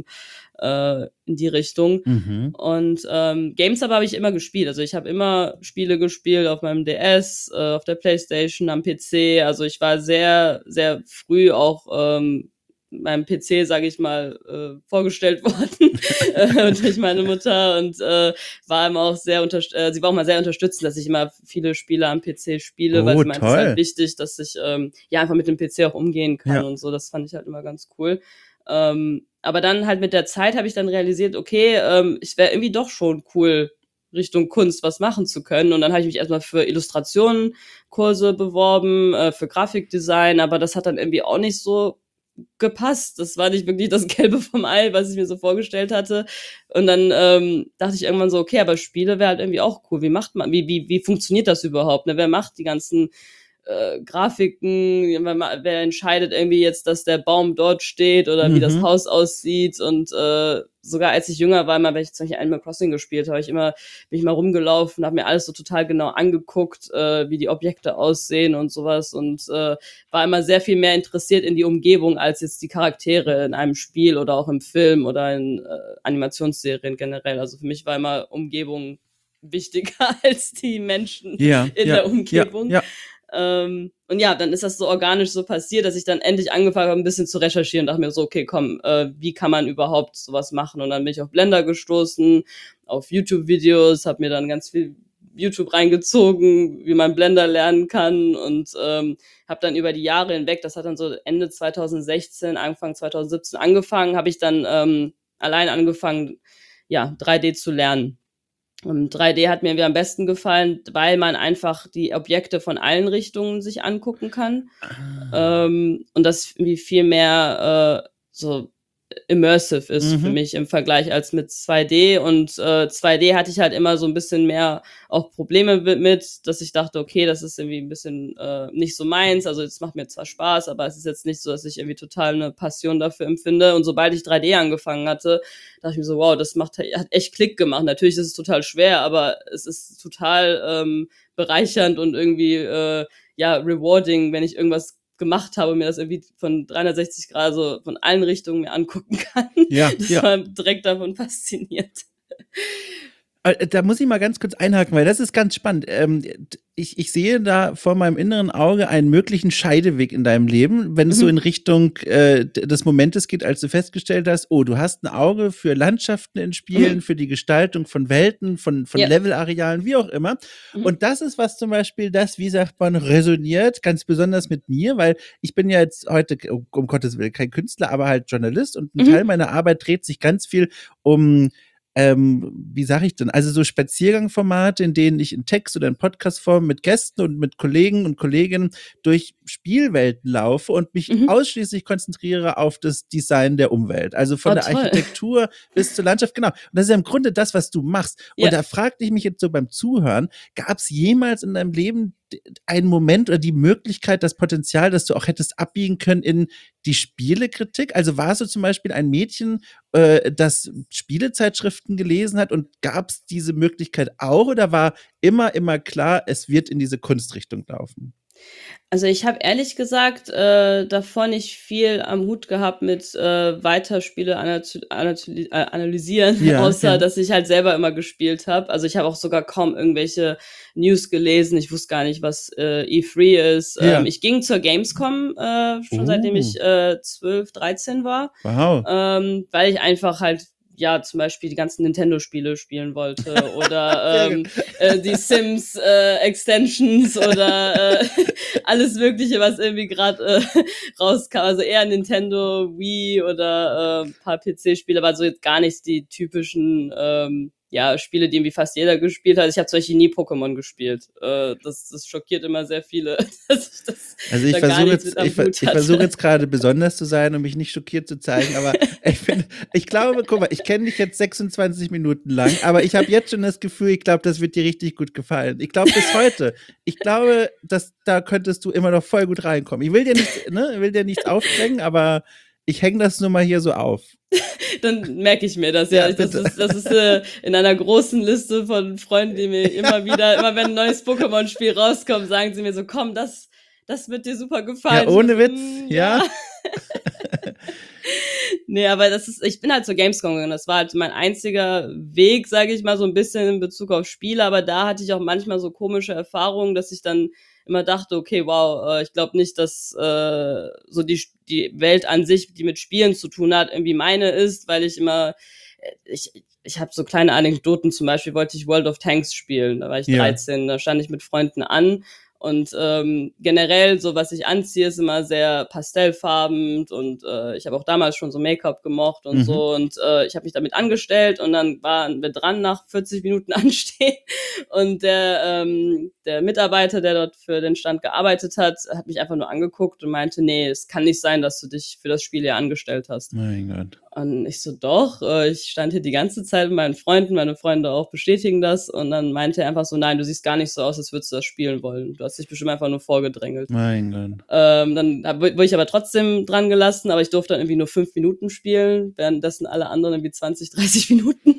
in die Richtung. Mhm. Und, Games aber habe ich immer gespielt. Also, ich habe immer Spiele gespielt auf meinem DS, auf der Playstation, am PC. Also, ich war sehr, sehr früh auch, meinem PC, sage ich mal, vorgestellt worden, durch meine Mutter und, war immer auch sehr sie war auch mal sehr unterstützend, dass ich immer viele Spiele am PC spiele, weil Oh, sie meint, es ist halt toll. wichtig, dass ich, ja, einfach mit dem PC auch umgehen kann Ja. und so. Das fand ich halt immer ganz cool. Aber dann halt mit der Zeit habe ich dann realisiert, okay, es wäre irgendwie doch schon cool, Richtung Kunst was machen zu können. Und dann habe ich mich erst mal für Illustrationen-Kurse beworben, für Grafikdesign, aber das hat dann irgendwie auch nicht so gepasst. Das war nicht wirklich das Gelbe vom Ei, was ich mir so vorgestellt hatte. Und dann, dachte ich irgendwann so: „Okay, aber Spiele wäre halt irgendwie auch cool. Wie funktioniert das überhaupt, ne? Wer macht die ganzen, Grafiken? Wer entscheidet irgendwie jetzt, dass der Baum dort steht oder wie das Mhm. Haus aussieht?“ Und, sogar als ich jünger war, immer wenn ich zum Beispiel Animal Crossing gespielt habe, bin ich mal rumgelaufen, habe mir alles so total genau angeguckt, wie die Objekte aussehen und sowas und, war immer sehr viel mehr interessiert in die Umgebung als jetzt die Charaktere in einem Spiel oder auch im Film oder in, Animationsserien generell. Also, für mich war immer Umgebung wichtiger als die Menschen Ja, in ja, der ja, Umgebung. ja. Und ja, dann ist das so organisch so passiert, dass ich dann endlich angefangen habe, 'n bisschen zu recherchieren und dachte mir so: „Okay, komm, wie kann man überhaupt so was machen?“ Und dann bin ich auf Blender gestoßen, auf YouTube-Videos, habe mir dann ganz viel YouTube reingezogen, wie man Blender lernen kann und, habe dann über die Jahre hinweg das hat dann so Ende 2016, Anfang 2017 angefangen, habe ich dann, allein angefangen, ja, 3D zu lernen. Und 3D hat mir irgendwie am besten gefallen, weil man einfach die Objekte von allen Richtungen sich angucken kann, Ah. und das irgendwie viel mehr, so immersive ist für Mhm. mich im Vergleich als mit 2D und, 2D hatte ich halt immer so 'n bisschen mehr auch Probleme mit, dass ich dachte: „Okay, das ist irgendwie 'n bisschen, nicht so meins.“ Also, es macht mir zwar Spaß, aber es ist jetzt nicht so, dass ich irgendwie total 'ne Passion dafür empfinde. Und sobald ich 3D angefangen hatte, dachte ich mir so: „Wow, das hat echt Klick gemacht.“ Natürlich ist es total schwer, aber es ist total, bereichernd und irgendwie, ja, rewarding, wenn ich irgendwas gemacht habe und mir das irgendwie von 360 Grad so von allen Richtungen mir angucken kann. Ja, Das ja. war direkt davon fasziniert. Da muss ich mal ganz kurz einhaken, weil das ist ganz spannend. Ich sehe da vor meinem inneren Auge einen möglichen Scheideweg in deinem Leben, wenn es so Mhm, in Richtung des Momentes geht, als du festgestellt hast, oh, du hast ein Auge für Landschaften in Spielen, mhm. für die Gestaltung von Welten, von Ja, Levelarealen, wie auch immer. mhm, Und das ist was zum Beispiel, das, wie sagt man, resoniert ganz besonders mit mir, weil ich bin ja jetzt heute, um Gottes Willen, kein Künstler, aber halt Journalist und ein Teil mhm, meiner Arbeit dreht sich ganz viel um wie sage ich denn, also so Spaziergangformate, in denen ich in Text- oder in Podcastform mit Gästen und mit Kollegen und Kolleginnen durch Spielwelten laufe und mich Mhm. ausschließlich konzentriere auf das Design der Umwelt. Also von Oh, der toll. Architektur bis zur Landschaft, genau. Und das ist ja im Grunde das, was du machst. Und Ja. da fragte ich mich jetzt so beim Zuhören, gab es jemals in deinem Leben einen Moment oder die Möglichkeit, das Potenzial, dass du auch hättest abbiegen können in die Spielekritik? Also warst du zum Beispiel ein Mädchen, das Spielezeitschriften gelesen hat und gab es diese Möglichkeit auch oder war immer klar, es wird in diese Kunstrichtung laufen? Also, ich habe ehrlich gesagt, davor nicht viel am Hut gehabt mit, Weiterspiele analysieren, Ja, außer ja. dass ich halt selber immer gespielt habe. Also, ich habe auch sogar kaum irgendwelche News gelesen. Ich wusste gar nicht, was, E3 ist. Ja. Ich ging zur Gamescom, schon seitdem ich, 12, 13 war, Wow. weil ich einfach halt, ja, zum Beispiel die ganzen Nintendo-Spiele spielen wollte Sehr oder, gut. die Sims, Extensions oder, alles Mögliche, was irgendwie gerade rauskam. Also eher Nintendo, Wii oder paar PC-Spiele, aber so jetzt gar nicht die typischen ja, Spiele, die irgendwie fast jeder gespielt hat. Ich habe zum Beispiel nie Pokémon gespielt. Das schockiert immer sehr viele, dass ich Also ich da gar versuche nichts jetzt, mit am Hut ich versuche hatte. jetzt gerade besonders zu sein, um mich nicht schockiert zu zeigen, aber ich glaube, guck mal, ich kenne dich jetzt 26 Minuten lang, aber ich habe jetzt schon das Gefühl, ich glaube, das wird dir richtig gut gefallen. Ich glaube bis heute. Ich glaube, dass da könntest du immer noch voll gut reinkommen. Ich will dir nichts, ne, ich will dir nichts aufdrängen, aber ich hänge das nur mal hier so auf. Dann merke ich mir das, Ja, ja. bitte. Das ist in einer großen Liste von Freunden, die mir immer wenn ein neues Pokémon-Spiel rauskommt, sagen sie mir so, komm, das wird dir super Ja, gefallen. Ich bin ohne so, Witz, ja. ja. Nee, aber ich bin halt zur Gamescom gegangen. Das war halt mein einziger Weg, sage ich mal, so ein bisschen in Bezug auf Spiele, aber da hatte ich auch manchmal so komische Erfahrungen, dass ich dann immer dachte: „Okay, wow, ich glaube nicht, dass, so die Welt an sich, die mit Spielen zu tun hat, irgendwie meine ist“, weil ich immer ich habe so kleine Anekdoten, zum Beispiel wollte ich World of Tanks spielen, da war ich Ja. 13, da stand ich mit Freunden an und, generell so, was ich anziehe, ist immer sehr pastellfarben und, ich habe auch damals schon so Make-up gemocht und Mhm. so und, ich habe mich damit angestellt und dann waren wir dran nach 40 Minuten Anstehen und der Mitarbeiter, der dort für den Stand gearbeitet hat mich einfach nur angeguckt und meinte: „Ne, es kann nicht sein, dass du dich für das Spiel hier angestellt hast.“ Mein Gott. Und ich so: „Doch, ich stand hier die ganze Zeit mit meinen Freunden, meine Freunde auch bestätigen das.“ Und dann meinte er einfach so: „Nein, du siehst gar nicht so aus, als würdest du das spielen wollen. Du hast dich bestimmt einfach nur vorgedrängelt.“ Mein Gott. Dann wurde ich aber trotzdem dran gelassen, aber ich durfte dann irgendwie nur 5 Minuten spielen, währenddessen alle anderen irgendwie 20, 30 Minuten,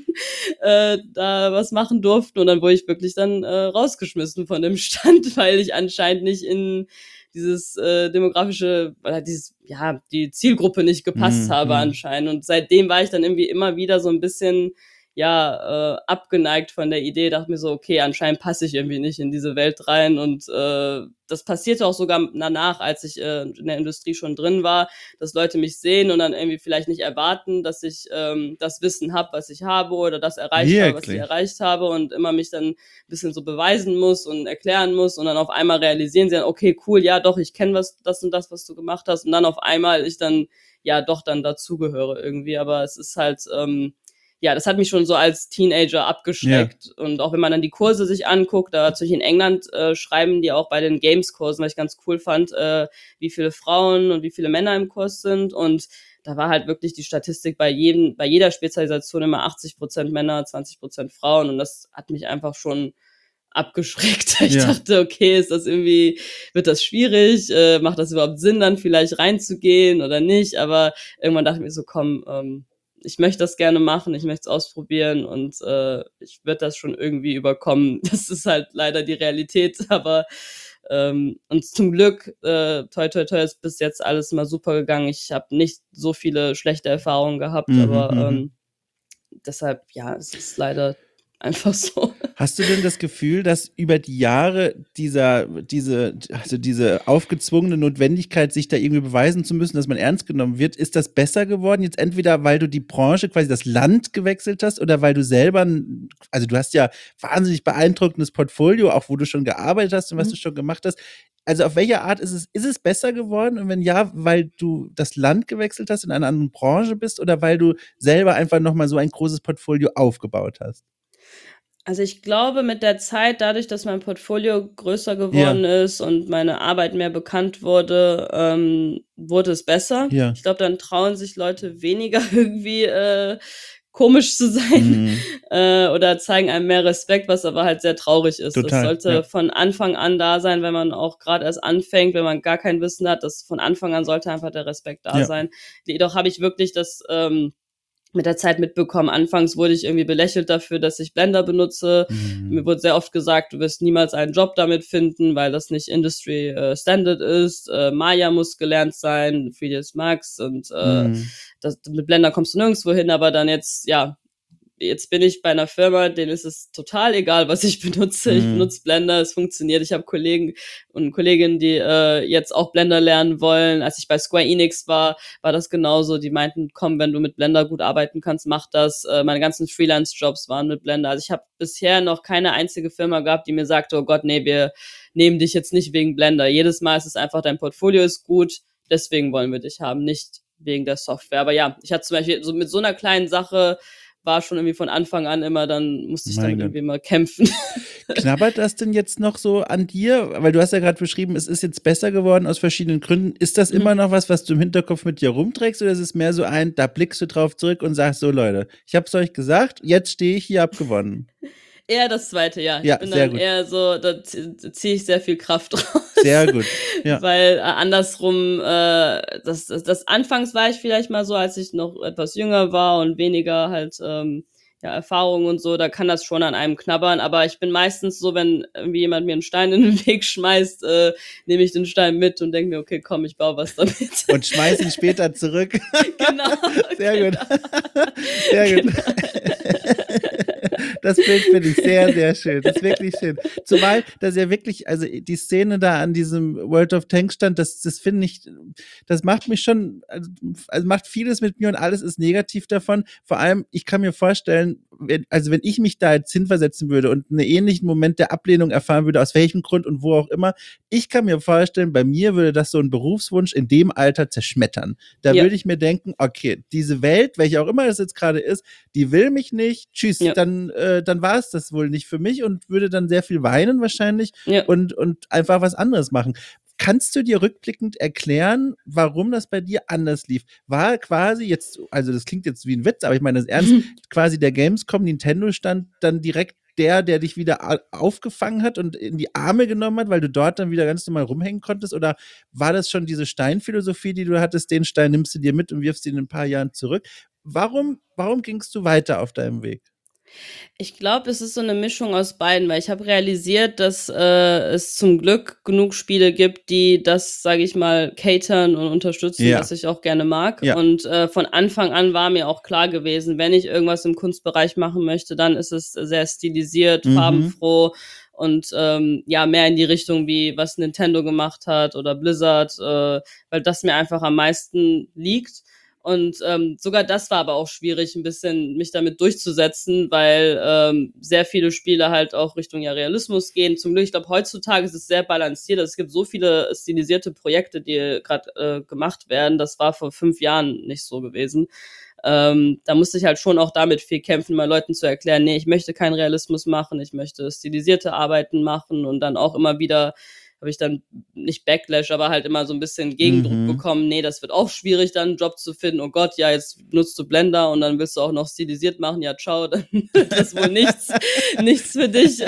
da was machen durften. Und dann wurde ich wirklich dann, rausgeschmissen von dem Stand, weil ich anscheinend nicht in dieses, demografische oder dieses ja, die Zielgruppe nicht gepasst Mhm, habe mhm. anscheinend. Und seitdem war ich dann irgendwie immer wieder so 'n bisschen, ja, abgeneigt von der Idee, dachte mir so: „Okay, anscheinend passe ich irgendwie nicht in diese Welt rein.“ Und, das passierte auch sogar danach, als ich, in der Industrie schon drin war, dass Leute mich sehen und dann irgendwie vielleicht nicht erwarten, dass ich, das Wissen habe, was ich habe oder das erreicht habe, was ich Wirklich? erreicht habe und immer mich dann 'n bisschen so beweisen muss und erklären muss und dann auf einmal realisieren sie dann: „Okay, cool, ja doch, ich kenne das und das, was du gemacht hast.“ Und dann auf einmal ich dann ja doch dann dazugehöre irgendwie. Aber es ist halt, ja, das hat mich schon so als Teenager Ja. abgeschreckt. Und auch wenn man dann die Kurse sich anguckt, da natürlich in England schreiben die auch bei den Games-Kursen, was ich ganz cool fand, wie viele Frauen und wie viele Männer im Kurs sind. Und da war halt wirklich die Statistik bei jeder Spezialisation immer 80% Männer, 20% Frauen. Und das hat mich einfach schon abgeschreckt. Ich Ja. dachte, okay, wird das schwierig? Macht das überhaupt Sinn, dann vielleicht reinzugehen oder nicht? Aber irgendwann dachte ich mir so, komm, ich möchte das gerne machen, ich möchte es ausprobieren und ich werde das schon irgendwie überkommen. Das ist halt leider die Realität, aber und zum Glück, toi toi toi, ist bis jetzt alles mal super gegangen. Ich habe nicht so viele schlechte Erfahrungen gehabt, Mhm, aber mhm. deshalb, ja, es ist leider einfach so. Hast du denn das Gefühl, dass über die Jahre diese aufgezwungene Notwendigkeit, sich da irgendwie beweisen zu müssen, dass man ernst genommen wird, ist das besser geworden? Jetzt entweder, weil du die Branche, quasi das Land gewechselt hast oder weil du selber, also du hast ja wahnsinnig beeindruckendes Portfolio, auch wo du schon gearbeitet hast und was du Mhm. schon gemacht hast. also auf welche Art ist es besser geworden? Und wenn ja, weil du das Land gewechselt hast, in einer anderen Branche bist oder weil du selber einfach nochmal so ein großes Portfolio aufgebaut hast? Also, ich glaube, mit der Zeit, dadurch, dass mein Portfolio größer Ja, geworden ist und meine Arbeit mehr bekannt wurde, wurde es besser. ja. Ich glaube, dann trauen sich Leute weniger irgendwie, komisch zu sein, Mhm. oder zeigen einem mehr Respekt, was aber halt sehr traurig ist. Das Total, sollte ja. von Anfang an da sein, wenn man auch grad erst anfängt, wenn man gar kein Wissen hat, dass von Anfang an sollte einfach der Respekt da Ja. sein. Jedoch habe ich wirklich das, mit der Zeit mitbekommen. Anfangs wurde ich irgendwie belächelt dafür, dass ich Blender benutze. Mir Mhm. wurde sehr oft gesagt, du wirst niemals einen Job damit finden, weil das nicht Industry Standard ist. Maya muss gelernt sein, 3ds Max und Mhm. mit Blender kommst du nirgendwo hin, aber dann jetzt, ja, jetzt bin ich bei einer Firma, denen ist es total egal, was ich benutze. Ich Mhm. benutze Blender, es funktioniert. Ich habe Kollegen und Kolleginnen, die jetzt auch Blender lernen wollen. Als ich bei Square Enix war, war das genauso. Die meinten, komm, wenn du mit Blender gut arbeiten kannst, mach das. Meine ganzen Freelance-Jobs waren mit Blender. Also ich habe bisher noch keine einzige Firma gehabt, die mir sagte, oh Gott, nee, wir nehmen dich jetzt nicht wegen Blender. Jedes Mal ist es einfach, dein Portfolio ist gut, deswegen wollen wir dich haben, nicht wegen der Software. Aber ja, ich hatte zum Beispiel so mit so einer kleinen Sache war schon irgendwie von Anfang an immer, dann musste ich Mein damit Gott. irgendwie mal kämpfen. Knabbert das denn jetzt noch so an dir? Weil du hast ja gerade beschrieben, es ist jetzt besser geworden aus verschiedenen Gründen. Ist das Mhm. immer noch was du im Hinterkopf mit dir rumträgst oder ist es mehr so da blickst du drauf zurück und sagst so, Leute, ich hab's euch gesagt, jetzt stehe ich hier, hab gewonnen. Eher das Zweite, ja. Ich Ja, bin sehr dann gut. eher so, da ziehe ich sehr viel Kraft raus, Sehr gut. Ja. weil andersrum, das anfangs war ich vielleicht mal so, als ich noch etwas jünger war und weniger halt ja, Erfahrung und so, da kann das schon an einem knabbern, aber ich bin meistens so, wenn irgendwie jemand mir einen Stein in den Weg schmeißt, nehme ich den Stein mit und denke mir, okay, komm, ich baue was damit. Und schmeiß ihn später zurück. Genau, Sehr gut. genau. Sehr gut. Genau. Das Bild finde ich sehr, sehr schön. Das ist wirklich schön. Zumal, dass ja wirklich, also die Szene da an diesem World of Tanks stand, das finde ich, das macht mich schon, also macht vieles mit mir und alles ist negativ davon. Vor allem, ich kann mir vorstellen, wenn ich mich da jetzt hinversetzen würde und einen ähnlichen Moment der Ablehnung erfahren würde, aus welchem Grund und wo auch immer, ich kann mir vorstellen, bei mir würde das so einen Berufswunsch in dem Alter zerschmettern. Da Ja, würde ich mir denken, okay, diese Welt, welche auch immer das jetzt gerade ist, die will mich nicht, tschüss, ja, dann war es das wohl nicht für mich und würde dann sehr viel weinen wahrscheinlich ja. und einfach was anderes machen. Kannst du dir rückblickend erklären, warum das bei dir anders lief? War quasi jetzt, also das klingt jetzt wie ein Witz, aber ich meine das ernst, quasi der Gamescom Nintendo-Stand dann direkt der dich wieder aufgefangen hat und in die Arme genommen hat, weil du dort dann wieder ganz normal rumhängen konntest? Oder war das schon diese Steinphilosophie, die du hattest, den Stein nimmst du dir mit und wirfst ihn in ein paar Jahren zurück? Warum gingst du weiter auf deinem Weg? Ich glaube, es ist so eine Mischung aus beiden, weil ich habe realisiert, dass, es zum Glück genug Spiele gibt, die das, sage ich mal, catern und unterstützen, Ja, was ich auch gerne mag. ja. Und, von Anfang an war mir auch klar gewesen, wenn ich irgendwas im Kunstbereich machen möchte, dann ist es sehr stilisiert, Mhm. farbenfroh und, ja, mehr in die Richtung, wie was Nintendo gemacht hat oder Blizzard, weil das mir einfach am meisten liegt. Und, sogar das war aber auch schwierig, ein bisschen mich damit durchzusetzen, weil, sehr viele Spiele halt auch Richtung, ja, Realismus gehen. Zum Glück, ich glaube, heutzutage ist es sehr balanciert. Also, es gibt so viele stilisierte Projekte, die gerade gemacht werden. Das war vor 5 Jahren nicht so gewesen. Da musste ich halt schon auch damit viel kämpfen, mal Leuten zu erklären: „Nee, ich möchte keinen Realismus machen, ich möchte stilisierte Arbeiten machen“, und dann auch immer wieder habe ich dann nicht Backlash, aber halt immer so ein bisschen Gegendruck Mhm. bekommen: „Nee, das wird auch schwierig, dann 'n Job zu finden. Oh Gott, ja, jetzt nutzt du Blender und dann willst du auch noch stilisiert machen. Ja, ciao, dann wird das wohl nichts für dich.“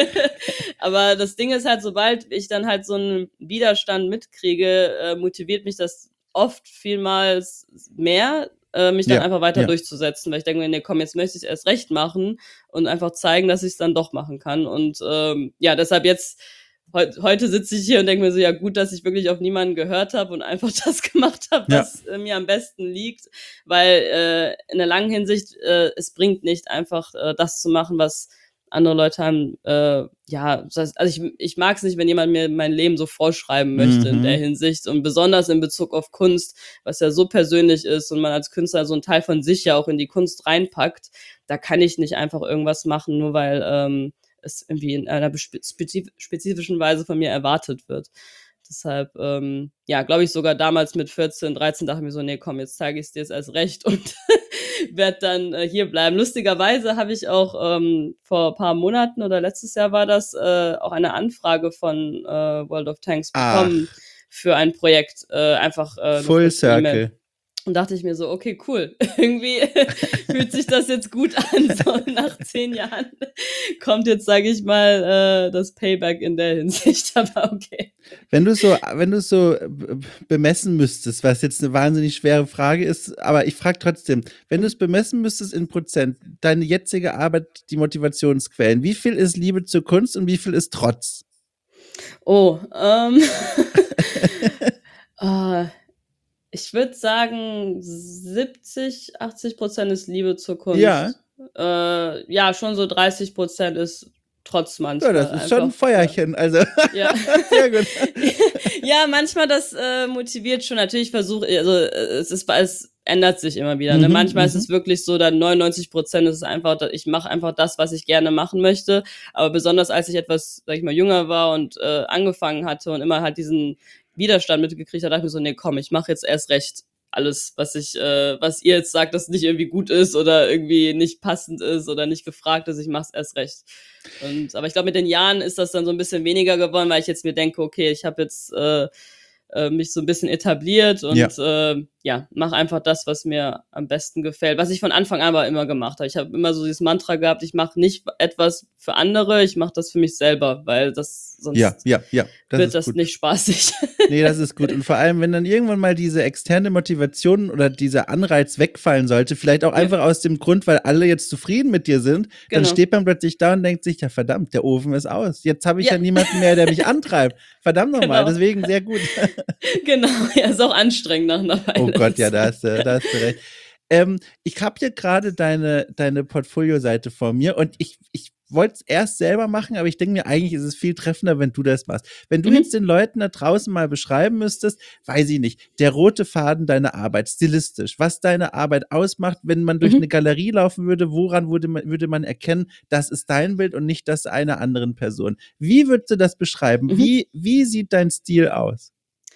Aber das Ding ist halt, sobald ich dann halt so 'n Widerstand mitkriege, motiviert mich das oft vielmals mehr, mich dann Ja, einfach weiter ja. durchzusetzen, weil ich denke mir: „Ne, komm, jetzt möchte ich's erst recht machen und einfach zeigen, dass ich's dann doch machen kann.“ Und, ja, deshalb jetzt heute sitze ich hier und denke mir so: „Ja, gut, dass ich wirklich auf niemanden gehört habe und einfach das gemacht habe, Ja. was, mir am besten liegt.“ Weil, in der langen Hinsicht, es bringt nicht einfach, das zu machen, was andere Leute haben, ja, das heißt, also ich mag es nicht, wenn jemand mir mein Leben so vorschreiben möchte in der Mhm. Hinsicht, und besonders in Bezug auf Kunst, was ja so persönlich ist und man als Künstler so 'n Teil von sich ja auch in die Kunst reinpackt. Da kann ich nicht einfach irgendwas machen, nur weil, es irgendwie in einer spezifischen Weise von mir erwartet wird. Deshalb, ja, glaube ich sogar damals mit 14, 13 dachte ich mir so: „Nee, komm, jetzt zeige ich's dir jetzt erst recht und werde dann, hier bleiben.“ Lustigerweise habe ich auch, vor paar Monaten oder letztes Jahr war das, auch eine Anfrage von, World of Tanks bekommen Ach, für ein Projekt, einfach, nur Full kurz 'ne E-Mail. Circle. Und dachte ich mir so: „Okay, cool. Irgendwie fühlt sich das jetzt gut an, so nach 10 Jahren kommt jetzt, sage ich mal, das Payback in der Hinsicht, aber okay.“ Wenn du es so bemessen müsstest, was jetzt eine wahnsinnig schwere Frage ist, aber ich frage trotzdem, wenn du es bemessen müsstest in Prozent, deine jetzige Arbeit, die Motivationsquellen, wie viel ist Liebe zur Kunst und wie viel ist Trotz? Oh, ah, ich würde sagen, 70, 80% ist Liebe zur Ja, Kunst. Ja, schon so 30% ist Trotz ja, das manchmal ist schon ein einfach, ja. Feuerchen, also Ja. sehr gut. Ja, manchmal das, motiviert schon. Natürlich versuche also, es ändert sich immer wieder, ne? Mhm, Manchmal ist es mhm. wirklich so, dann 99% ist es einfach da ich mache einfach das, was ich gerne machen möchte. Aber besonders als ich etwas, sage ich mal, jünger war und, angefangen hatte und immer halt diesen Widerstand mitgekriegt habe, dachte ich mir so: „Ne, komm, ich mache jetzt erst recht alles, was ihr jetzt sagt, das nicht irgendwie gut ist oder irgendwie nicht passend ist oder nicht gefragt ist, ich mache es erst recht.“ aber ich glaube, mit den Jahren ist das dann so ein bisschen weniger geworden, weil ich jetzt mir denke: „Okay, ich habe jetzt, mich so ein bisschen etabliert Ja. und, ja, mache einfach das, was mir am besten gefällt“, was ich von Anfang an aber immer gemacht habe. Ich habe immer so dieses Mantra gehabt: „Ich mache nicht etwas für andere, ich mache das für mich selber, weil das Ja, sonst ja, ja, das wird ist das gut. nicht spaßig.“ Nee, das ist gut. Und vor allem, wenn dann irgendwann mal diese externe Motivation oder dieser Anreiz wegfallen sollte, vielleicht auch Ja, einfach aus dem Grund, weil alle jetzt zufrieden mit dir sind, dann genau. steht man plötzlich da und denkt sich, ja verdammt, der Ofen ist aus. Jetzt habe ich Ja, ja niemanden mehr, der mich antreibt. Verdammt nochmal, genau. deswegen sehr gut. Genau, ja, ist auch anstrengend nach 'ner Oh Weile, Gott, ja, das da hast du recht. Ich habe hier gerade deine Portfolio-Seite vor mir und ich wollte es erst selber machen, aber ich denke mir, eigentlich ist es viel treffender, wenn du das machst. Wenn du jetzt Mhm, den Leuten da draußen mal beschreiben müsstest, weiß ich nicht, der rote Faden deiner Arbeit, stilistisch, was deine Arbeit ausmacht, wenn man durch eine mhm, Galerie laufen würde, woran würde man erkennen, das ist dein Bild und nicht das einer anderen Person? Wie würdest du das beschreiben? mhm. Wie sieht dein Stil aus?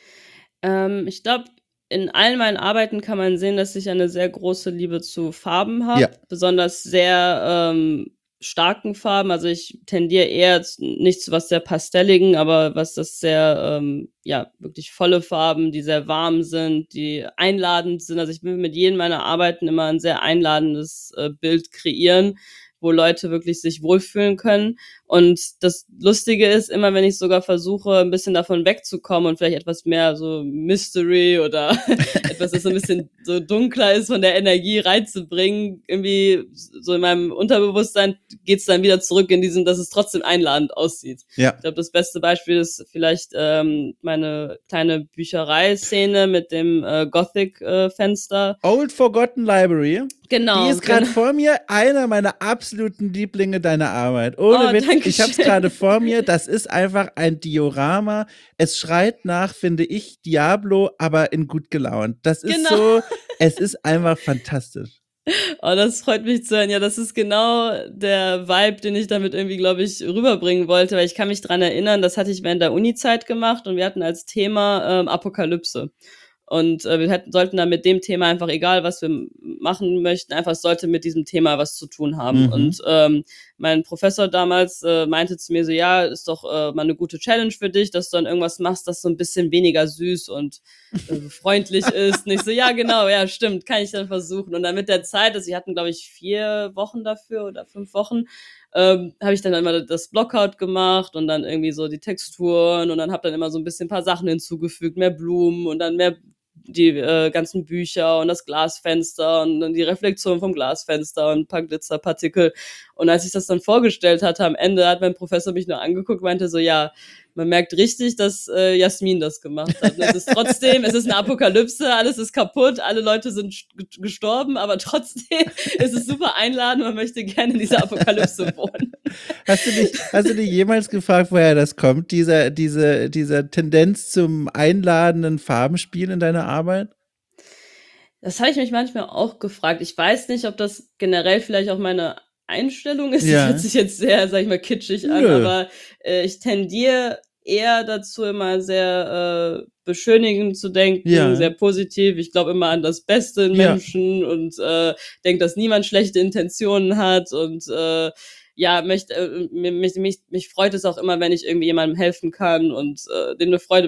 Ich glaube, in all meinen Arbeiten kann man sehen, dass ich eine sehr große Liebe zu Farben Ja. habe, besonders sehr, starken Farben. Also, ich tendiere eher nicht zu was sehr Pastelligen, aber was das sehr, ja, wirklich volle Farben, die sehr warm sind, die einladend sind. Also, ich will mit jedem meiner Arbeiten immer ein sehr einladendes, Bild kreieren, wo Leute wirklich sich wohlfühlen können. Und das Lustige ist, immer wenn ich sogar versuche, ein bisschen davon wegzukommen und vielleicht etwas mehr so Mystery oder etwas, das so ein bisschen so dunkler ist, von der Energie reinzubringen, irgendwie so in meinem Unterbewusstsein geht's dann wieder zurück in diesen, dass es trotzdem einladend aussieht. Ja. Ich glaube, das beste Beispiel ist vielleicht, meine kleine Bücherei-Szene mit dem, Gothic, Fenster. Old Forgotten Library. Die Genau, ist gerade genau. vor mir, einer meiner absoluten Lieblinge deiner Arbeit. Ohne Oh, Witz, danke ich habe es schön. gerade vor mir. Das ist einfach ein Diorama. Es schreit nach, finde ich, Diablo, aber in gut gelaunt. Das ist Genau. so, es ist einfach fantastisch. Oh, das freut mich zu hören. Ja, das ist genau der Vibe, den ich damit irgendwie, glaube ich, rüberbringen wollte, weil ich kann mich dran erinnern, das hatte ich während der Unizeit gemacht und wir hatten als Thema, Apokalypse. Und, wir sollten dann mit dem Thema einfach, egal was wir machen möchten, einfach es sollte mit diesem Thema was zu tun haben. Mhm. Und, mein Professor damals, meinte zu mir so: „Ja, ist doch, mal eine gute Challenge für dich, dass du dann irgendwas machst, das so ein bisschen weniger süß und freundlich ist.“ Und ich so: „Ja, genau, ja, stimmt, kann ich dann versuchen.“ Und dann mit der Zeit, also, sie hatten, glaube ich, 4 Wochen dafür oder 5 Wochen, habe ich dann immer das Blockout gemacht und dann irgendwie so die Texturen und dann habe dann immer so ein bisschen ein paar Sachen hinzugefügt, mehr Blumen und dann mehr die, ganzen Bücher und das Glasfenster und dann die Reflexion vom Glasfenster und 'n paar Glitzerpartikel. Und als ich das dann vorgestellt hatte am Ende, hat mein Professor mich nur angeguckt, meinte so: „Ja, man merkt richtig, dass, Jasmin das gemacht hat. Und es ist eine Apokalypse, alles ist kaputt, alle Leute sind gestorben, aber trotzdem ist es super einladend, man möchte gerne in dieser Apokalypse wohnen.“ Hast du dich jemals gefragt, woher das kommt, dieser Tendenz zum einladenden Farbenspiel in deiner Arbeit? Das habe ich mich manchmal auch gefragt. Ich weiß nicht, ob das generell vielleicht auch meine Einstellung ist. Das hört Ja. sich jetzt sehr, sage ich mal, kitschig an, Nö. aber, ich tendiere eher dazu, immer sehr beschönigend zu denken, Ja, sehr positiv. Ich glaube immer an das Beste in ja, Menschen und denke, dass niemand schlechte Intentionen hat und ja, möchte, mich freut es auch immer, wenn ich irgendwie jemandem helfen kann und dem eine Freude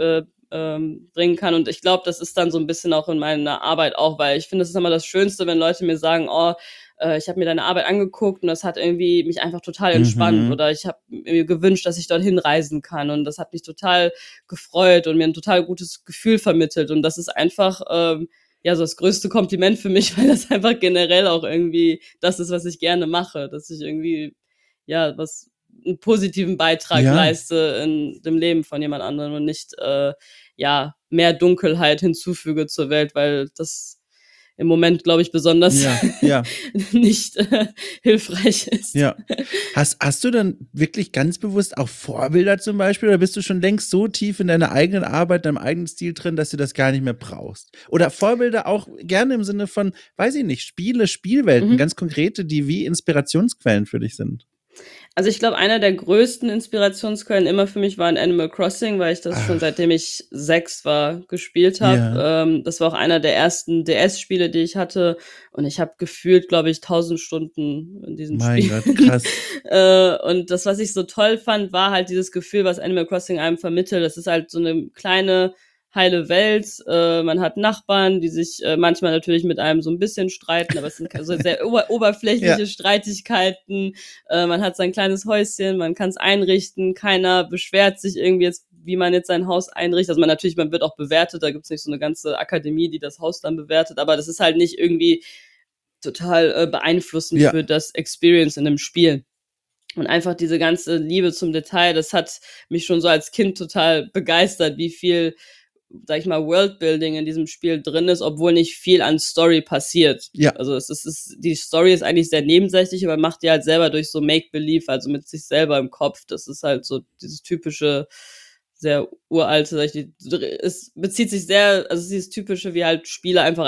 bringen kann. Und ich glaube, das ist dann so ein bisschen auch in meiner Arbeit auch, weil ich finde, das ist immer das Schönste, wenn Leute mir sagen, oh, ich habe mir deine Arbeit angeguckt und das hat irgendwie mich einfach total entspannt mhm, oder ich habe mir gewünscht, dass ich dorthin reisen kann und das hat mich total gefreut und mir ein total gutes Gefühl vermittelt und das ist einfach ja so das größte Kompliment für mich, weil das einfach generell auch irgendwie das ist, was ich gerne mache, dass ich irgendwie ja was einen positiven Beitrag ja. leiste in dem Leben von jemand anderem und nicht ja mehr Dunkelheit hinzufüge zur Welt, weil das im Moment, glaube ich, besonders Ja, ja, nicht hilfreich ist. ja. Hast du dann wirklich ganz bewusst auch Vorbilder zum Beispiel oder bist du schon längst so tief in deiner eigenen Arbeit, deinem eigenen Stil drin, dass du das gar nicht mehr brauchst? Oder Vorbilder auch gerne im Sinne von, weiß ich nicht, Spiele, Spielwelten, Mhm. ganz konkrete, die wie Inspirationsquellen für dich sind? Also, ich glaube, einer der größten Inspirationsquellen immer für mich war in Animal Crossing, weil ich das schon Ach, seitdem ich 6 war, gespielt habe. ja, Das war auch einer der ersten DS-Spiele, die ich hatte und ich habe gefühlt, glaube ich, 1.000 Stunden in diesem mein Spiel. Gott, krass. Und das, was ich so toll fand, war halt dieses Gefühl, was Animal Crossing einem vermittelt. Das ist halt so 'ne kleine, heile Welt. Man hat Nachbarn, die sich, manchmal natürlich mit einem so 'n bisschen streiten, aber es sind so sehr Ja, oberflächliche Streitigkeiten. Man hat sein kleines Häuschen, man kann es einrichten, keiner beschwert sich irgendwie jetzt, wie man jetzt sein Haus einrichtet. Also man wird auch bewertet, da gibt's nicht so eine ganze Akademie, die das Haus dann bewertet, aber das ist halt nicht irgendwie total beeinflussend ja, für das Experience in dem Spiel. Und einfach diese ganze Liebe zum Detail, das hat mich schon so als Kind total begeistert, wie viel, sage ich mal, Worldbuilding in diesem Spiel drin ist, obwohl nicht viel an Story passiert. ja, Also es ist die Story ist eigentlich sehr nebensächlich, aber man macht die halt selber durch so Make-Believe, also mit sich selber im Kopf. Das ist halt so dieses typische, sehr uralte, sag ich, es bezieht sich sehr, also es ist dieses typische, wie halt Spiele einfach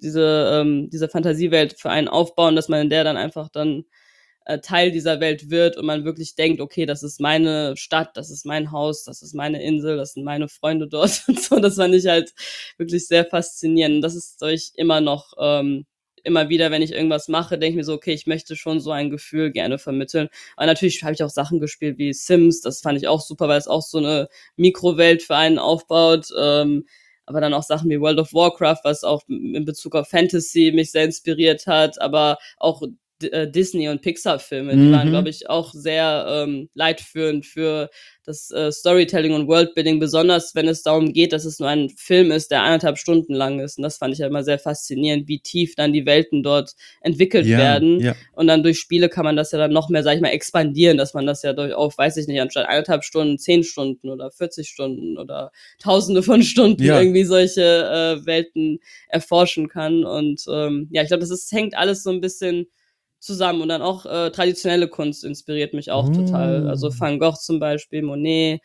diese Fantasiewelt für einen aufbauen, dass man in der dann einfach dann Teil dieser Welt wird und man wirklich denkt, okay, das ist meine Stadt, das ist mein Haus, das ist meine Insel, das sind meine Freunde dort und so. Das fand ich halt wirklich sehr faszinierend. Das ist ich immer noch immer wieder, wenn ich irgendwas mache, denke ich mir so, okay, ich möchte schon so ein Gefühl gerne vermitteln. Aber natürlich habe ich auch Sachen gespielt wie Sims, das fand ich auch super, weil es auch so eine Mikrowelt für einen aufbaut. Aber dann auch Sachen wie World of Warcraft, was auch in Bezug auf Fantasy mich sehr inspiriert hat, aber auch Disney und Pixar-Filme, die waren, glaube mhm, ich, auch sehr leitführend für das Storytelling und Worldbuilding, besonders wenn es darum geht, dass es nur ein Film ist, der 1,5 Stunden lang ist. Und das fand ich ja immer sehr faszinierend, wie tief dann die Welten dort entwickelt ja, werden. ja, Und dann durch Spiele kann man das ja dann noch mehr, sag ich mal, expandieren, dass man das ja durch auf, weiß ich nicht, anstatt 1,5 Stunden, 10 Stunden oder 40 Stunden oder Tausende von Stunden ja. irgendwie solche Welten erforschen kann. Und ja, ich glaube, hängt alles so ein bisschen zusammen und dann auch traditionelle Kunst inspiriert mich auch total. Also Oh. Van Gogh zum Beispiel, Monet,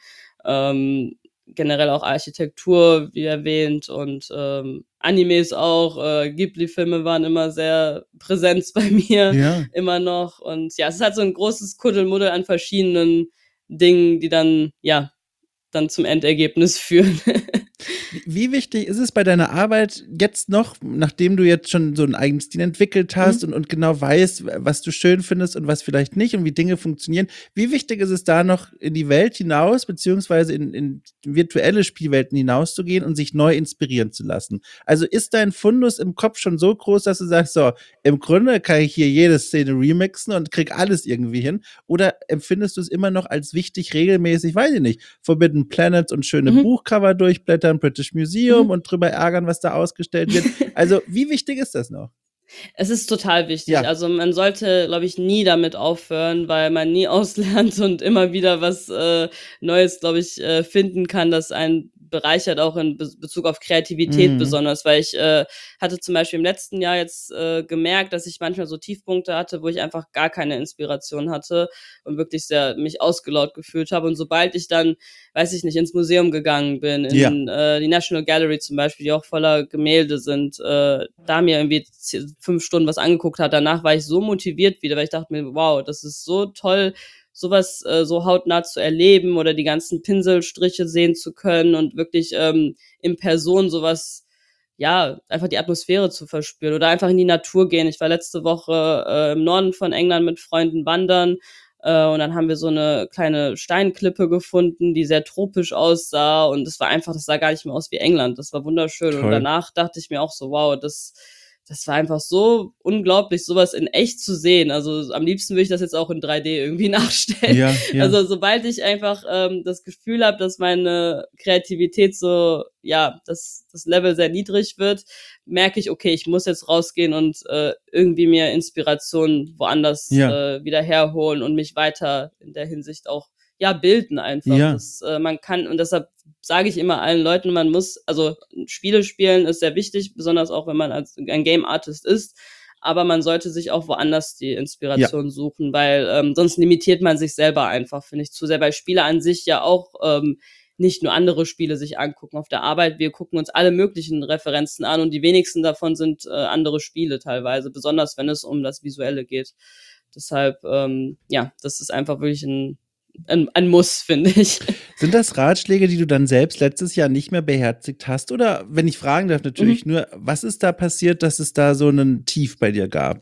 generell auch Architektur, wie erwähnt, und Animes auch. Ghibli-Filme waren immer sehr präsent bei mir, Ja. immer noch. Und ja, es ist halt so ein großes Kuddelmuddel an verschiedenen Dingen, die dann, ja, dann zum Endergebnis führen. Wie wichtig ist es bei deiner Arbeit jetzt noch, nachdem du jetzt schon so einen eigenen Stil entwickelt hast Mhm. und genau weißt, was du schön findest und was vielleicht nicht und wie Dinge funktionieren. Wie wichtig ist es da noch in die Welt hinaus, beziehungsweise in virtuelle Spielwelten hinauszugehen und sich neu inspirieren zu lassen? Also ist dein Fundus im Kopf schon so groß, dass du sagst, so, im Grunde kann ich hier jede Szene remixen und krieg alles irgendwie hin? Oder empfindest du es immer noch als wichtig, regelmäßig, weiß ich nicht, Forbidden Planet und schöne Mhm. Buchcover durchblättern, British Mhm. Museum und drüber ärgern, was da ausgestellt wird. Also, wie wichtig ist das noch? Es ist total wichtig. Ja, Also, man sollte, glaube ich, nie damit aufhören, weil man nie auslernt und immer wieder was Neues, glaube ich, finden kann, das einen bereichert, auch in Bezug auf Kreativität mhm, besonders, weil ich hatte zum Beispiel im letzten Jahr jetzt gemerkt, dass ich manchmal so Tiefpunkte hatte, wo ich einfach gar keine Inspiration hatte und wirklich sehr mich ausgelaugt gefühlt habe. Und sobald ich dann, weiß ich nicht, ins Museum gegangen bin, ja, in die National Gallery zum Beispiel, die auch voller Gemälde sind, da mir irgendwie 5 Stunden was angeguckt hat. Danach war ich so motiviert wieder, weil ich dachte mir, wow, das ist so toll, sowas so hautnah zu erleben oder die ganzen Pinselstriche sehen zu können und wirklich in Person sowas, ja, einfach die Atmosphäre zu verspüren oder einfach in die Natur gehen. Ich war letzte Woche im Norden von England mit Freunden wandern und dann haben wir so eine kleine Steinklippe gefunden, die sehr tropisch aussah und das sah gar nicht mehr aus wie England. Das war wunderschön und Toll. danach dachte ich mir auch so: „Wow, das war einfach so unglaublich, sowas in echt zu sehen.“ Also, am liebsten würde ich das jetzt auch in 3D irgendwie nachstellen. Ja, ja. Also, sobald ich einfach das Gefühl habe, dass meine Kreativität so, ja, dass das Level sehr niedrig wird, merke ich: „Okay, ich muss jetzt rausgehen und irgendwie mir Inspiration woanders Ja, wieder herholen und mich weiter in der Hinsicht auch, ja, bilden einfach.“ ja, Das man kann und deshalb sage ich immer allen Leuten, man muss also, Spiele spielen ist sehr wichtig, besonders auch, wenn man als ein Game Artist ist, aber man sollte sich auch woanders die ja. Inspiration suchen, weil sonst limitiert man sich selber einfach, finde ich, zu sehr, weil Spiele an sich ja auch nicht nur andere Spiele sich angucken. Auf der Arbeit, wir gucken uns alle möglichen Referenzen an und die wenigsten davon sind andere Spiele teilweise, besonders wenn es um das Visuelle geht. Deshalb, ja, das ist einfach wirklich ein Muss, finde ich. Sind das Ratschläge, die du dann selbst letztes Jahr nicht mehr beherzigt hast? Oder, wenn ich fragen darf, natürlich Mhm. nur, was ist da passiert, dass es da so einen Tief bei dir gab?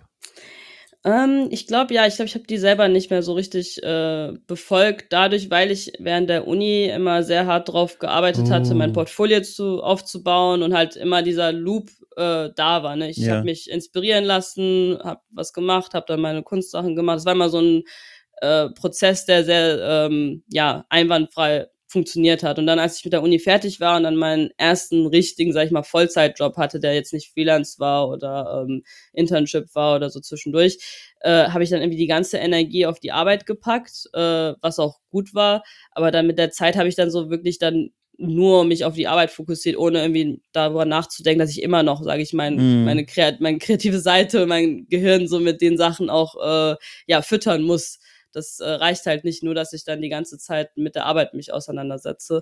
Ich glaube, ja, ich habe die selber nicht mehr so richtig befolgt, dadurch, weil ich während der Uni immer sehr hart drauf gearbeitet hatte, mein Oh, Portfolio aufzubauen und halt immer dieser Loop da war, ne? Ich habe ja. mich inspirieren lassen, habe was gemacht, habe dann meine Kunstsachen gemacht. Es war immer so ein Prozess, der sehr ja, einwandfrei funktioniert hat. Und dann, als ich mit der Uni fertig war und dann meinen ersten richtigen, sage ich mal, Vollzeitjob hatte, der jetzt nicht Freelance war oder Internship war oder so zwischendurch, habe ich dann irgendwie die ganze Energie auf die Arbeit gepackt, was auch gut war. Aber dann mit der Zeit habe ich dann so wirklich dann nur mich auf die Arbeit fokussiert, ohne irgendwie darüber nachzudenken, dass ich immer noch, sage ich, Mhm. meine kreative Seite, mein Gehirn so mit den Sachen auch ja, füttern muss. Das reicht halt nicht nur, dass ich dann die ganze Zeit mit der Arbeit mich auseinandersetze.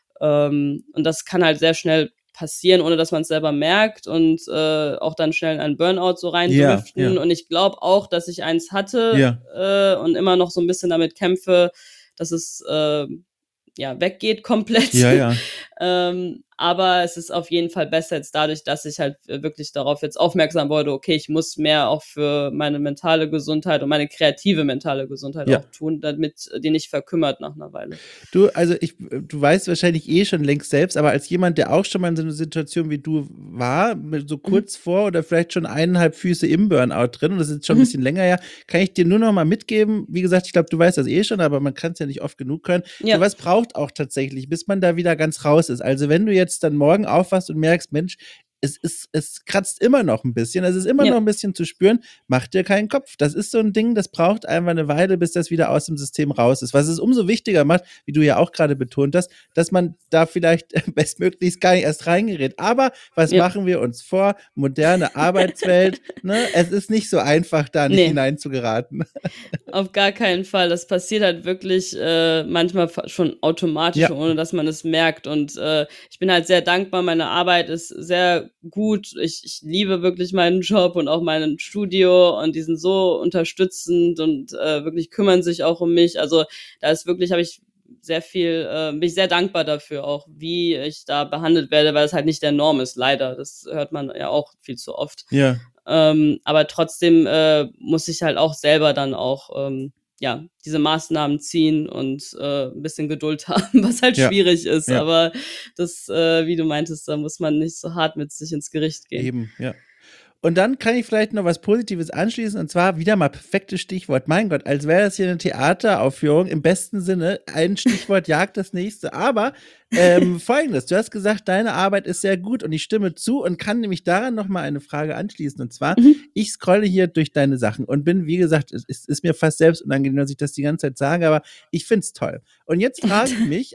Und das kann halt sehr schnell passieren, ohne dass man es selber merkt und auch dann schnell in einen Burnout so Ja, reindriften. ja, Und ich glaube auch, dass ich eins hatte ja, und immer noch so ein bisschen damit kämpfe, dass es ja, weggeht komplett. ja, ja. Aber es ist auf jeden Fall besser jetzt dadurch, dass ich halt wirklich darauf jetzt aufmerksam wurde: „Okay, ich muss mehr auch für meine mentale Gesundheit und meine kreative mentale Gesundheit Ja. auch tun, damit die nicht verkümmert nach einer Weile.“ Du, also du weißt wahrscheinlich schon längst selbst, aber als jemand, der auch schon mal in so einer Situation wie du war, so Mhm. kurz vor oder vielleicht schon 1,5 Füße im Burnout drin, und das ist schon ein Mhm. bisschen länger her, kann ich dir nur noch mal mitgeben. Wie gesagt, ich glaube, du weißt das schon, aber man kann es ja nicht oft genug hören. So Ja. was braucht auch tatsächlich, bis man da wieder ganz raus ist. Also, wenn du jetzt dann morgen aufwachst und merkst: „Mensch, es kratzt immer noch ein bisschen, es ist immer noch Ja. ein bisschen zu spüren“, mach dir keinen Kopf. Das ist so ein Ding, das braucht einfach eine Weile, bis das wieder aus dem System raus ist. Was es umso wichtiger macht, wie du ja auch gerade betont hast, dass man da vielleicht bestmöglichst gar nicht erst reingerät. Aber was Ja. machen wir uns vor? Moderne Arbeitswelt, ne? Es ist nicht so einfach, da nicht Ne. hineinzugeraten. Auf gar keinen Fall. Das passiert halt wirklich manchmal schon automatisch, Ja, ohne dass man es merkt. Und ich bin halt sehr dankbar. Meine Arbeit ist sehr gut. Ich liebe wirklich meinen Job und auch mein Studio und die sind so unterstützend und wirklich kümmern sich auch um mich. Also da ist wirklich, habe ich sehr viel, bin ich sehr dankbar dafür auch, wie ich da behandelt werde, weil es halt nicht der Norm ist, leider. Das hört man ja auch viel zu oft. ja, Aber trotzdem muss ich halt auch selber dann auch ja, diese Maßnahmen ziehen und 'n bisschen Geduld haben, was halt ja, schwierig ist. ja, Aber das, wie du meintest, da muss man nicht so hart mit sich ins Gericht gehen. eben, ja. Und dann kann ich vielleicht noch was Positives anschließen, und zwar wieder mal perfektes Stichwort. Mein Gott, als wäre das hier eine Theateraufführung im besten Sinne. Ein Stichwort jagt das nächste. Aber Folgendes: Du hast gesagt, deine Arbeit ist sehr gut, und ich stimme zu und kann nämlich daran noch mal eine Frage anschließen. Und zwar, Mhm. ich scrolle hier durch deine Sachen und bin, wie gesagt, es ist mir fast selbst unangenehm, dass ich das die ganze Zeit sage, aber ich finde es toll. Und jetzt frage ich mich,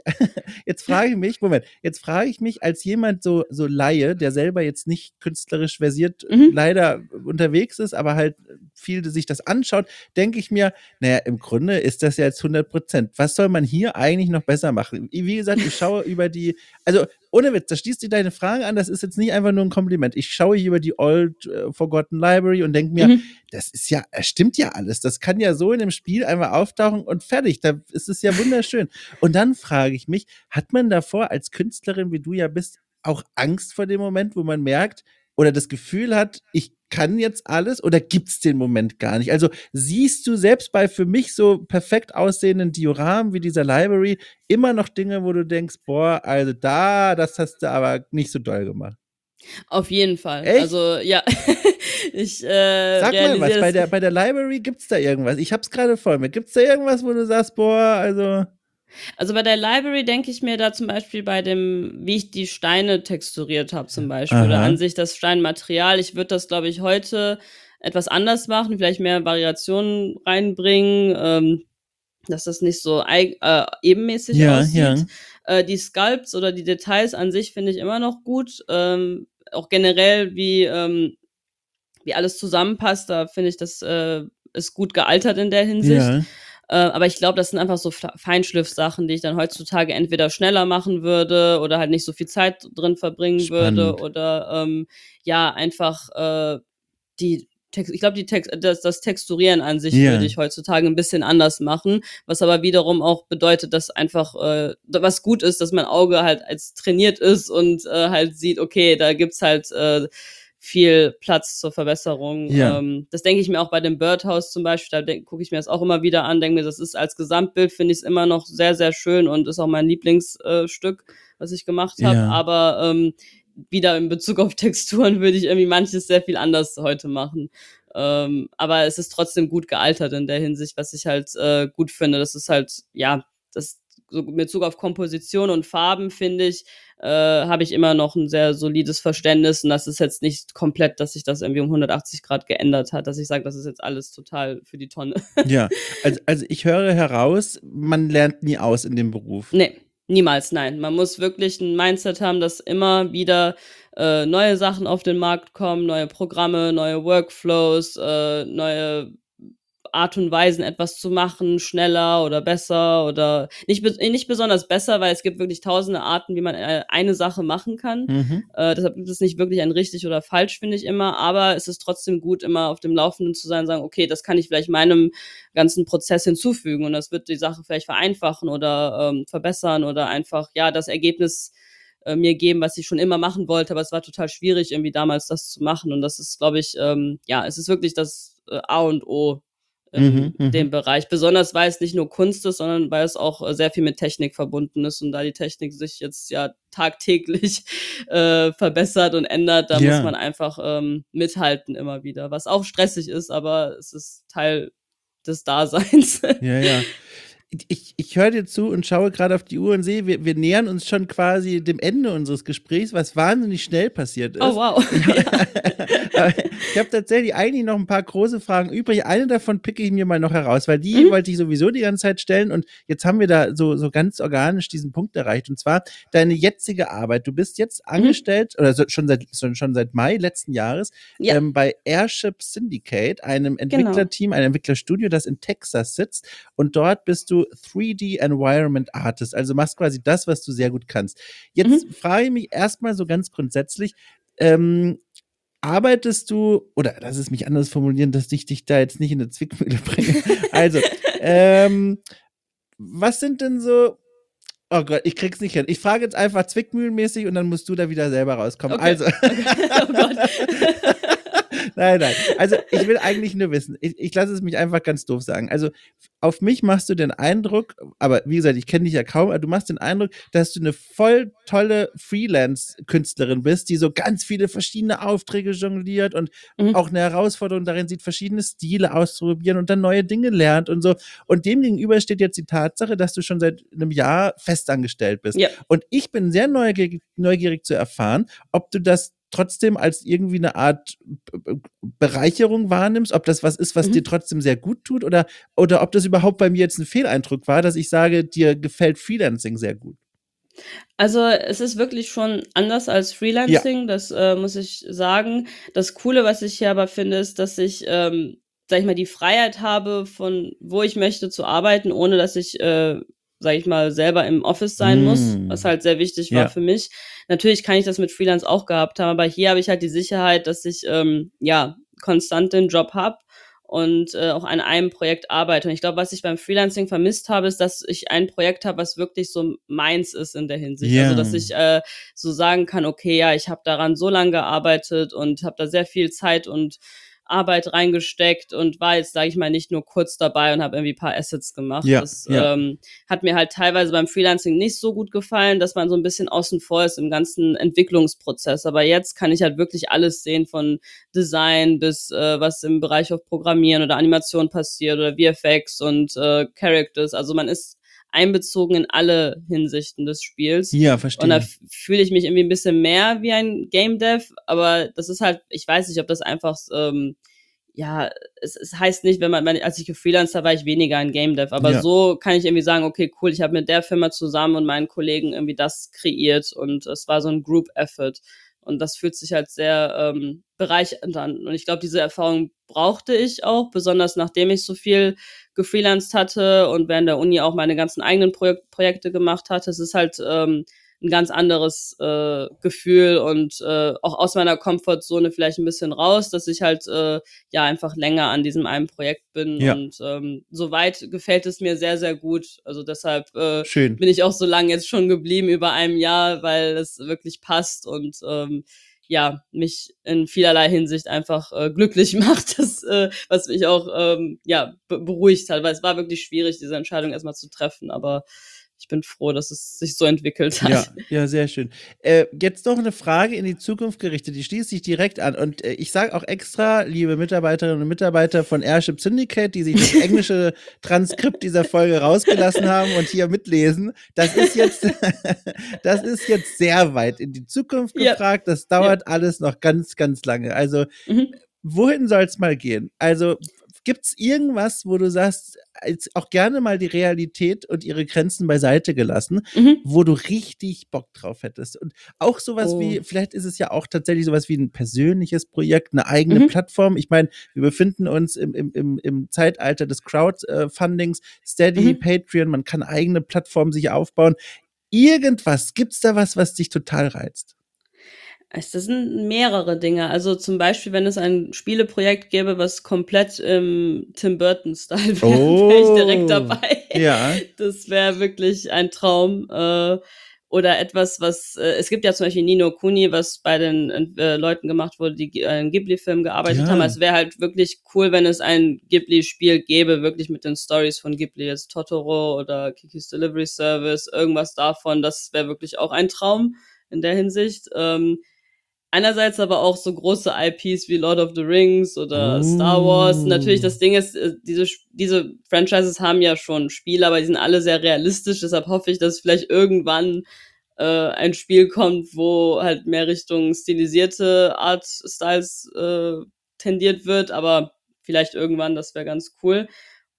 Moment, jetzt frage ich mich als jemand so Laie, der selber jetzt nicht künstlerisch versiert Mhm. leider unterwegs ist, aber halt viel sich das anschaut, denke ich mir, naja, im Grunde ist das ja jetzt 100%. Was soll man hier eigentlich noch besser machen? Wie gesagt, ich schaue über also ohne Witz, da schließt sich deine Frage an, das ist jetzt nicht einfach nur ein Kompliment. Ich schaue hier über die Old Forgotten Library und denke mir, das ist ja, es stimmt ja alles. Das kann ja so in dem Spiel einfach auftauchen und fertig. Da ist es ja wunderschön. Und dann frage ich mich, hat man davor als Künstlerin, wie du ja bist, auch Angst vor dem Moment, wo man merkt oder das Gefühl hat, ich kann jetzt alles, oder gibt's den Moment gar nicht? Also siehst du selbst bei für mich so perfekt aussehenden Dioramen wie dieser Library immer noch Dinge, wo du denkst, boah, also das hast du aber nicht so doll gemacht. Auf jeden Fall. Echt? Also, ja, ich Sag mal was, realisiere bei das. der Library gibt's da irgendwas? Ich hab's gerade voll mit. Gibt's da irgendwas, wo du sagst, boah, also. Also bei der Library denke ich mir da zum Beispiel bei dem, wie ich die Steine texturiert habe zum Beispiel oder Aha. an sich das Steinmaterial. Ich würde das, glaube ich, heute etwas anders machen, vielleicht mehr Variationen reinbringen, dass das nicht so ebenmäßig Ja, aussieht. ja. Die Sculpts oder die Details an sich finde ich immer noch gut. Auch generell, wie alles zusammenpasst, da finde ich, das ist gut gealtert in der Hinsicht. Ja. Aber ich glaube, das sind einfach so Feinschliff-Sachen, die ich dann heutzutage entweder schneller machen würde oder halt nicht so viel Zeit drin verbringen würde Spannend. oder ja, einfach ich glaube, das Texturieren an sich würde Ja. ich heutzutage ein bisschen anders machen, was aber wiederum auch bedeutet, dass einfach was gut ist, dass mein Auge halt als trainiert ist und halt sieht, okay, da gibt's halt viel Platz zur Verbesserung. Ja. Das denke ich mir auch bei dem Birdhouse zum Beispiel, da gucke ich mir das auch immer wieder an, denke mir, das ist als Gesamtbild, finde ich es immer noch sehr, sehr schön und ist auch mein Lieblingsstück, was ich gemacht habe. Ja. Aber wieder in Bezug auf Texturen würde ich irgendwie manches sehr viel anders heute machen. Aber es ist trotzdem gut gealtert in der Hinsicht, was ich halt gut finde. Das ist halt, ja, das so in Bezug auf Komposition und Farben, finde ich, habe ich immer noch ein sehr solides Verständnis. Und das ist jetzt nicht komplett, dass sich das irgendwie um 180 Grad geändert hat, dass ich sage, das ist jetzt alles total für die Tonne. Ja. Also ich höre heraus, man lernt nie aus in dem Beruf. Nee, niemals, nein. Man muss wirklich ein Mindset haben, dass immer wieder neue Sachen auf den Markt kommen, neue Programme, neue Workflows, neue Art und Weisen, etwas zu machen, schneller oder besser oder nicht besonders besser, weil es gibt wirklich tausende Arten, wie man eine Sache machen kann. Mhm. Deshalb gibt es nicht wirklich ein richtig oder falsch, finde ich immer, aber es ist trotzdem gut, immer auf dem Laufenden zu sein, sagen, okay, das kann ich vielleicht meinem ganzen Prozess hinzufügen und das wird die Sache vielleicht vereinfachen oder verbessern oder einfach, ja, das Ergebnis mir geben, was ich schon immer machen wollte, aber es war total schwierig, irgendwie damals das zu machen. Und das ist, glaube ich, ja, es ist wirklich das A und O in Mhm. dem Mhm. Bereich. Besonders weil es nicht nur Kunst ist, sondern weil es auch sehr viel mit Technik verbunden ist. Und da die Technik sich jetzt ja tagtäglich verbessert und ändert, da muss Ja. man einfach mithalten immer wieder. Was auch stressig ist, aber es ist Teil des Daseins. Ja, ja. Ich höre dir zu und schaue gerade auf die Uhr und sehe, wir nähern uns schon quasi dem Ende unseres Gesprächs, was wahnsinnig schnell passiert Oh, ist. wow. Ich, aber ich habe tatsächlich eigentlich noch ein paar große Fragen übrig. Eine davon picke ich mir mal noch heraus, weil die Mhm. wollte ich sowieso die ganze Zeit stellen und jetzt haben wir da so ganz organisch diesen Punkt erreicht. Und zwar deine jetzige Arbeit. Du bist jetzt angestellt, oder schon seit Mai letzten Jahres, Ja, bei Airship Syndicate, einem genau. Entwicklerteam, einem Entwicklerstudio, das in Texas sitzt. Und dort bist du 3D Environment Artist, also machst quasi das, was du sehr gut kannst. Jetzt Mhm. frage ich mich erstmal so ganz grundsätzlich, arbeitest du, oder lass es mich anders formulieren, dass ich dich da jetzt nicht in eine Zwickmühle bringe. Also, was sind denn so, oh Gott, ich krieg's nicht hin. Ich frage jetzt einfach zwickmühlenmäßig und dann musst du da wieder selber rauskommen. Okay, Also, okay. Oh Gott. nein. Also, ich will eigentlich nur wissen. Ich lasse es mich einfach ganz doof sagen. Also, auf mich machst du den Eindruck, aber wie gesagt, ich kenne dich ja kaum, aber du machst den Eindruck, dass du eine voll tolle Freelance-Künstlerin bist, die so ganz viele verschiedene Aufträge jongliert und Mhm. auch eine Herausforderung darin sieht, verschiedene Stile auszuprobieren und dann neue Dinge lernt und so. Und dem gegenüber steht jetzt die Tatsache, dass du schon seit einem Jahr festangestellt bist. Ja. Und ich bin sehr neugierig zu erfahren, ob du das trotzdem als irgendwie eine Art Bereicherung wahrnimmst, ob das was ist, was dir Mhm. trotzdem sehr gut tut oder ob das überhaupt bei mir jetzt ein Fehleindruck war, dass ich sage, dir gefällt Freelancing sehr gut. Also, es ist wirklich schon anders als Ja. Freelancing, das muss ich sagen. Das Coole, was ich hier aber finde, ist, dass ich sag ich mal, die Freiheit habe, von wo ich möchte zu arbeiten, ohne dass ich, sag ich mal, selber im Office sein muss, was halt sehr wichtig war Ja. für mich. Natürlich kann ich das mit Freelance auch gehabt haben, aber hier habe ich halt die Sicherheit, dass ich, ja, konstant den Job habe und, auch an einem Projekt arbeite. Und ich glaube, was ich beim Freelancing vermisst habe, ist, dass ich ein Projekt habe, was wirklich so meins ist in der Hinsicht. Also, dass Ja. ich, so sagen kann: „Okay, ja, ich habe daran so lange gearbeitet und habe da sehr viel Zeit und Arbeit reingesteckt und war jetzt, sage ich mal, nicht nur kurz dabei und habe irgendwie ein paar Assets gemacht." Ja, Das, ja. hat mir halt teilweise beim Freelancing nicht so gut gefallen, dass man so ein bisschen außen vor ist im ganzen Entwicklungsprozess. Aber jetzt kann ich halt wirklich alles sehen, von Design bis, was im Bereich auf Programmieren oder Animation passiert oder VFX und, Characters. Also, man ist einbezogen in alle Hinsichten des Spiels. Ja, Und da verstehe. fühle ich mich irgendwie ein bisschen mehr wie ein Game Dev, aber das ist halt, ich weiß nicht, ob das einfach, ja, es heißt nicht, als ich gefreelanced habe, war ich weniger ein Game Dev, aber Ja. so kann ich irgendwie sagen: „Okay, cool, ich habe mit der Firma zusammen und meinen Kollegen irgendwie das kreiert und es war so ein Group Effort." Und das fühlt sich halt sehr, bereichernd an. Und ich glaube, diese Erfahrung brauchte ich auch, besonders nachdem ich so viel gefreelanced hatte und während der Uni auch meine ganzen eigenen Projekte gemacht hatte. Es ist halt, 'n ganz anderes, Gefühl und, auch aus meiner Komfortzone vielleicht ein bisschen raus, dass ich halt, ja, einfach länger an diesem einen Projekt bin Ja, und, soweit gefällt es mir sehr, sehr gut. Also, deshalb, schön. bin ich auch so lange jetzt schon geblieben, über einem Jahr, weil es wirklich passt und, ja, mich in vielerlei Hinsicht einfach, glücklich macht, was mich auch, ja, beruhigt hat, weil es war wirklich schwierig, diese Entscheidung erst mal zu treffen, aber ich bin froh, dass es sich so entwickelt Ja, hat. ja, sehr schön. Jetzt noch eine Frage in die Zukunft gerichtet, die schließt sich direkt an und, ich sage auch extra, liebe Mitarbeiterinnen und Mitarbeiter von Airship Syndicate, die sich das englische Transkript dieser Folge rausgelassen haben und hier mitlesen, das ist jetzt das ist jetzt sehr weit in die Zukunft Ja, gefragt. Das ja. dauert alles noch ganz, ganz lange. Also, Mhm, wohin soll es mal gehen? Also, gibt's irgendwas, wo du sagst, jetzt auch gerne mal die Realität und ihre Grenzen beiseite gelassen, mhm. wo du richtig Bock drauf hättest? Und auch sowas Oh. wie, vielleicht ist es ja auch tatsächlich sowas wie ein persönliches Projekt, eine eigene Mhm, Plattform. Ich meine, wir befinden uns im Zeitalter des Crowdfundings, Steady, mhm. Patreon, man kann eigene Plattformen sich aufbauen. Irgendwas, gibt's da was, was dich total reizt? Das sind mehrere Dinge. Also, zum Beispiel, wenn es ein Spieleprojekt gäbe, was komplett im Tim Burton-Style wäre ich direkt Oh, dabei. ja, Das wäre wirklich ein Traum. Oder etwas, was es gibt ja zum Beispiel Ni no Kuni, was bei den, Leuten gemacht wurde, die an Ghibli-Filmen gearbeitet haben. ja. Es wäre halt wirklich cool, wenn es ein Ghibli-Spiel gäbe, wirklich mit den Stories von Ghibli, jetzt Totoro oder Kiki's Delivery Service, irgendwas davon. Das wäre wirklich auch ein Traum in der Hinsicht. Einerseits aber auch so große IPs wie Lord of the Rings oder Star Wars. Natürlich, Oh. das Ding ist, diese Franchises haben ja schon Spiele, aber die sind alle sehr realistisch. Deshalb hoffe ich, dass vielleicht irgendwann, ein Spiel kommt, wo halt mehr Richtung stilisierte Art-Styles, tendiert wird, aber vielleicht irgendwann, das wäre ganz cool.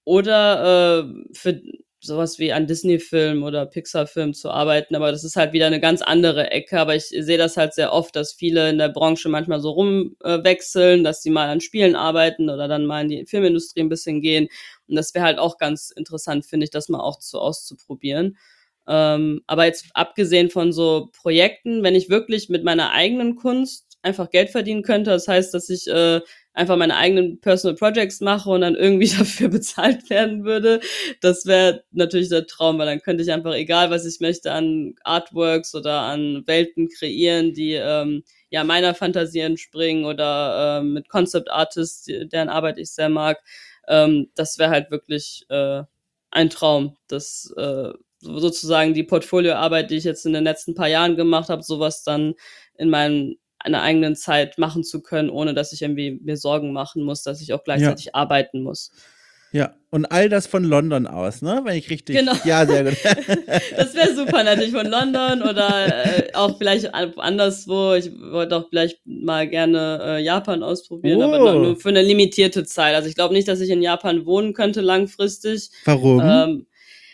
Oder, für sowas wie an Disney-Filmen oder Pixar-Filmen zu arbeiten, aber das ist halt wieder eine ganz andere Ecke. Aber ich sehe das halt sehr oft, dass viele in der Branche manchmal so wechseln, dass sie mal an Spielen arbeiten oder dann mal in die Filmindustrie ein bisschen gehen. Und das wäre halt auch ganz interessant, finde ich, das mal auch auszuprobieren. Aber jetzt abgesehen von so Projekten, wenn ich wirklich mit meiner eigenen Kunst einfach Geld verdienen könnte, das heißt, dass ich, einfach meine eigenen Personal Projects mache und dann irgendwie dafür bezahlt werden würde. Das wäre natürlich der Traum, weil dann könnte ich einfach, egal was ich möchte, an Artworks oder an Welten kreieren, die, ja, meiner Fantasie entspringen oder, mit Concept Artists, deren Arbeit ich sehr mag. Das wäre halt wirklich, ein Traum, das, sozusagen die Portfolioarbeit, die ich jetzt in den letzten paar Jahren gemacht habe, sowas dann in einer eigenen Zeit machen zu können, ohne dass ich irgendwie mir Sorgen machen muss, dass ich auch Ja, gleichzeitig arbeiten muss. ja. Und all das von London aus, ne? Wenn ich Genau. richtig. Ja, sehr gut. Das wäre super, natürlich von London oder, auch vielleicht anderswo. Ich wollte auch vielleicht mal gerne, Japan ausprobieren, aber nur Oh, für eine limitierte Zeit. Also, ich glaube nicht, dass ich in Japan wohnen könnte langfristig. warum? Ähm,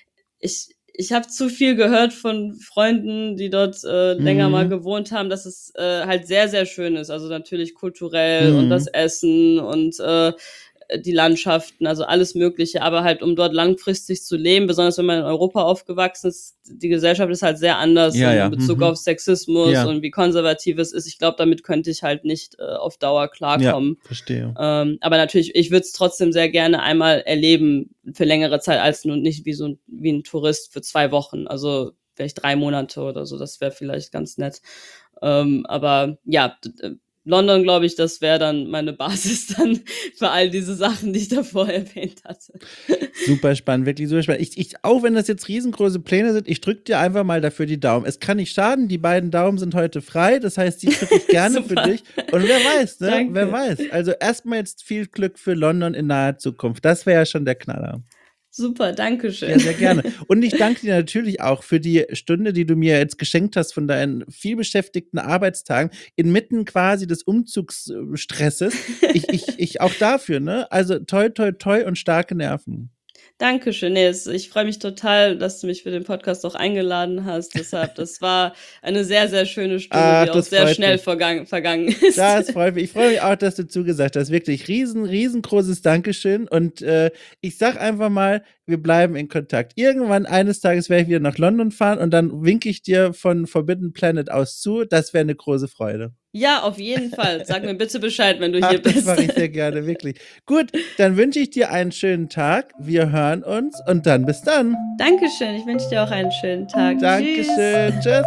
ich habe zu viel gehört von Freunden, die dort, länger mal Mhm. gewohnt haben, dass es, halt sehr, sehr schön ist. Also, natürlich kulturell und das Mhm. Essen und, die Landschaften, also alles Mögliche, aber halt, um dort langfristig zu leben, besonders wenn man in Europa aufgewachsen ist, die Gesellschaft ist halt sehr anders in Bezug auf Sexismus und wie konservativ es ist. Ich glaube, damit könnte ich halt nicht auf Dauer klarkommen. Ja, verstehe. Aber natürlich, ich würde es trotzdem sehr gerne einmal erleben für längere Zeit als nur nicht wie ein Tourist für 2 Wochen. Also vielleicht 3 Monate oder so, das wäre vielleicht ganz nett. Aber ja, London, glaube ich, das wäre dann meine Basis dann für all diese Sachen, die ich davor erwähnt hatte. Super spannend, wirklich super spannend. Auch wenn das jetzt riesengroße Pläne sind, ich drücke dir einfach mal dafür die Daumen. Es kann nicht schaden, die beiden Daumen sind heute frei, das heißt, die drücke ich gerne für dich. Und wer weiß, ne? Danke. Wer weiß. Also erstmal jetzt viel Glück für London in naher Zukunft. Das wäre ja schon der Knaller. Super, danke schön. Ja, sehr gerne. Und ich danke dir natürlich auch für die Stunde, die du mir jetzt geschenkt hast von deinen vielbeschäftigten Arbeitstagen inmitten quasi des Umzugsstresses. Ich auch dafür, ne? Also toi, toi, toi und starke Nerven. Dankeschön. Nee, ich freue mich total, dass du mich für den Podcast auch eingeladen hast. Deshalb, das war eine sehr, sehr schöne Stunde, die auch sehr schnell vergangen ist. Das freut mich. Ich freue mich auch, dass du zugesagt hast. Wirklich riesengroßes Dankeschön. Und ich sag einfach mal, wir bleiben in Kontakt. Irgendwann eines Tages werde ich wieder nach London fahren und dann winke ich dir von Forbidden Planet aus zu. Das wäre eine große Freude. Ja, auf jeden Fall. Sag mir bitte Bescheid, wenn du hier bist. Das mache ich sehr gerne, wirklich. Gut, dann wünsche ich dir einen schönen Tag. Wir hören uns und dann bis dann. Dankeschön. Ich wünsche dir auch einen schönen Tag. Dankeschön. Tschüss.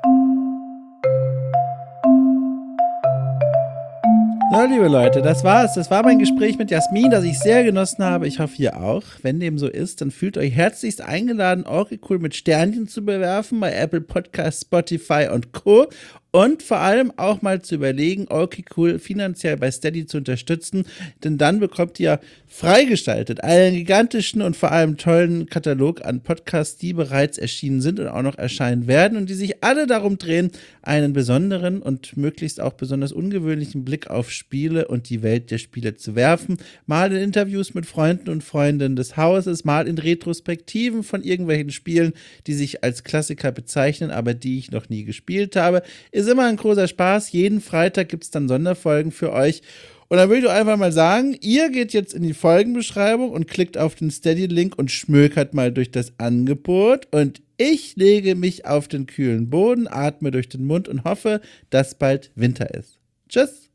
So, liebe Leute, das war's. Das war mein Gespräch mit Jasmin, das ich sehr genossen habe. Ich hoffe, ihr auch. Wenn dem so ist, dann fühlt euch herzlichst eingeladen, Orky-Cool mit Sternchen zu bewerfen bei Apple Podcasts, Spotify und Co. Und vor allem auch mal zu überlegen, Orky-Cool finanziell bei Steady zu unterstützen, denn dann bekommt ihr freigestaltet einen gigantischen und vor allem tollen Katalog an Podcasts, die bereits erschienen sind und auch noch erscheinen werden und die sich alle darum drehen, einen besonderen und möglichst auch besonders ungewöhnlichen Blick auf Spiele und die Welt der Spiele zu werfen. Mal in Interviews mit Freunden und Freundinnen des Hauses, mal in Retrospektiven von irgendwelchen Spielen, die sich als Klassiker bezeichnen, aber die ich noch nie gespielt habe. Ist immer ein großer Spaß. Jeden Freitag gibt es dann Sonderfolgen für euch. Und dann würde ich einfach mal sagen, ihr geht jetzt in die Folgenbeschreibung und klickt auf den Steady-Link und schmökert mal durch das Angebot. Und ich lege mich auf den kühlen Boden, atme durch den Mund und hoffe, dass bald Winter ist. Tschüss!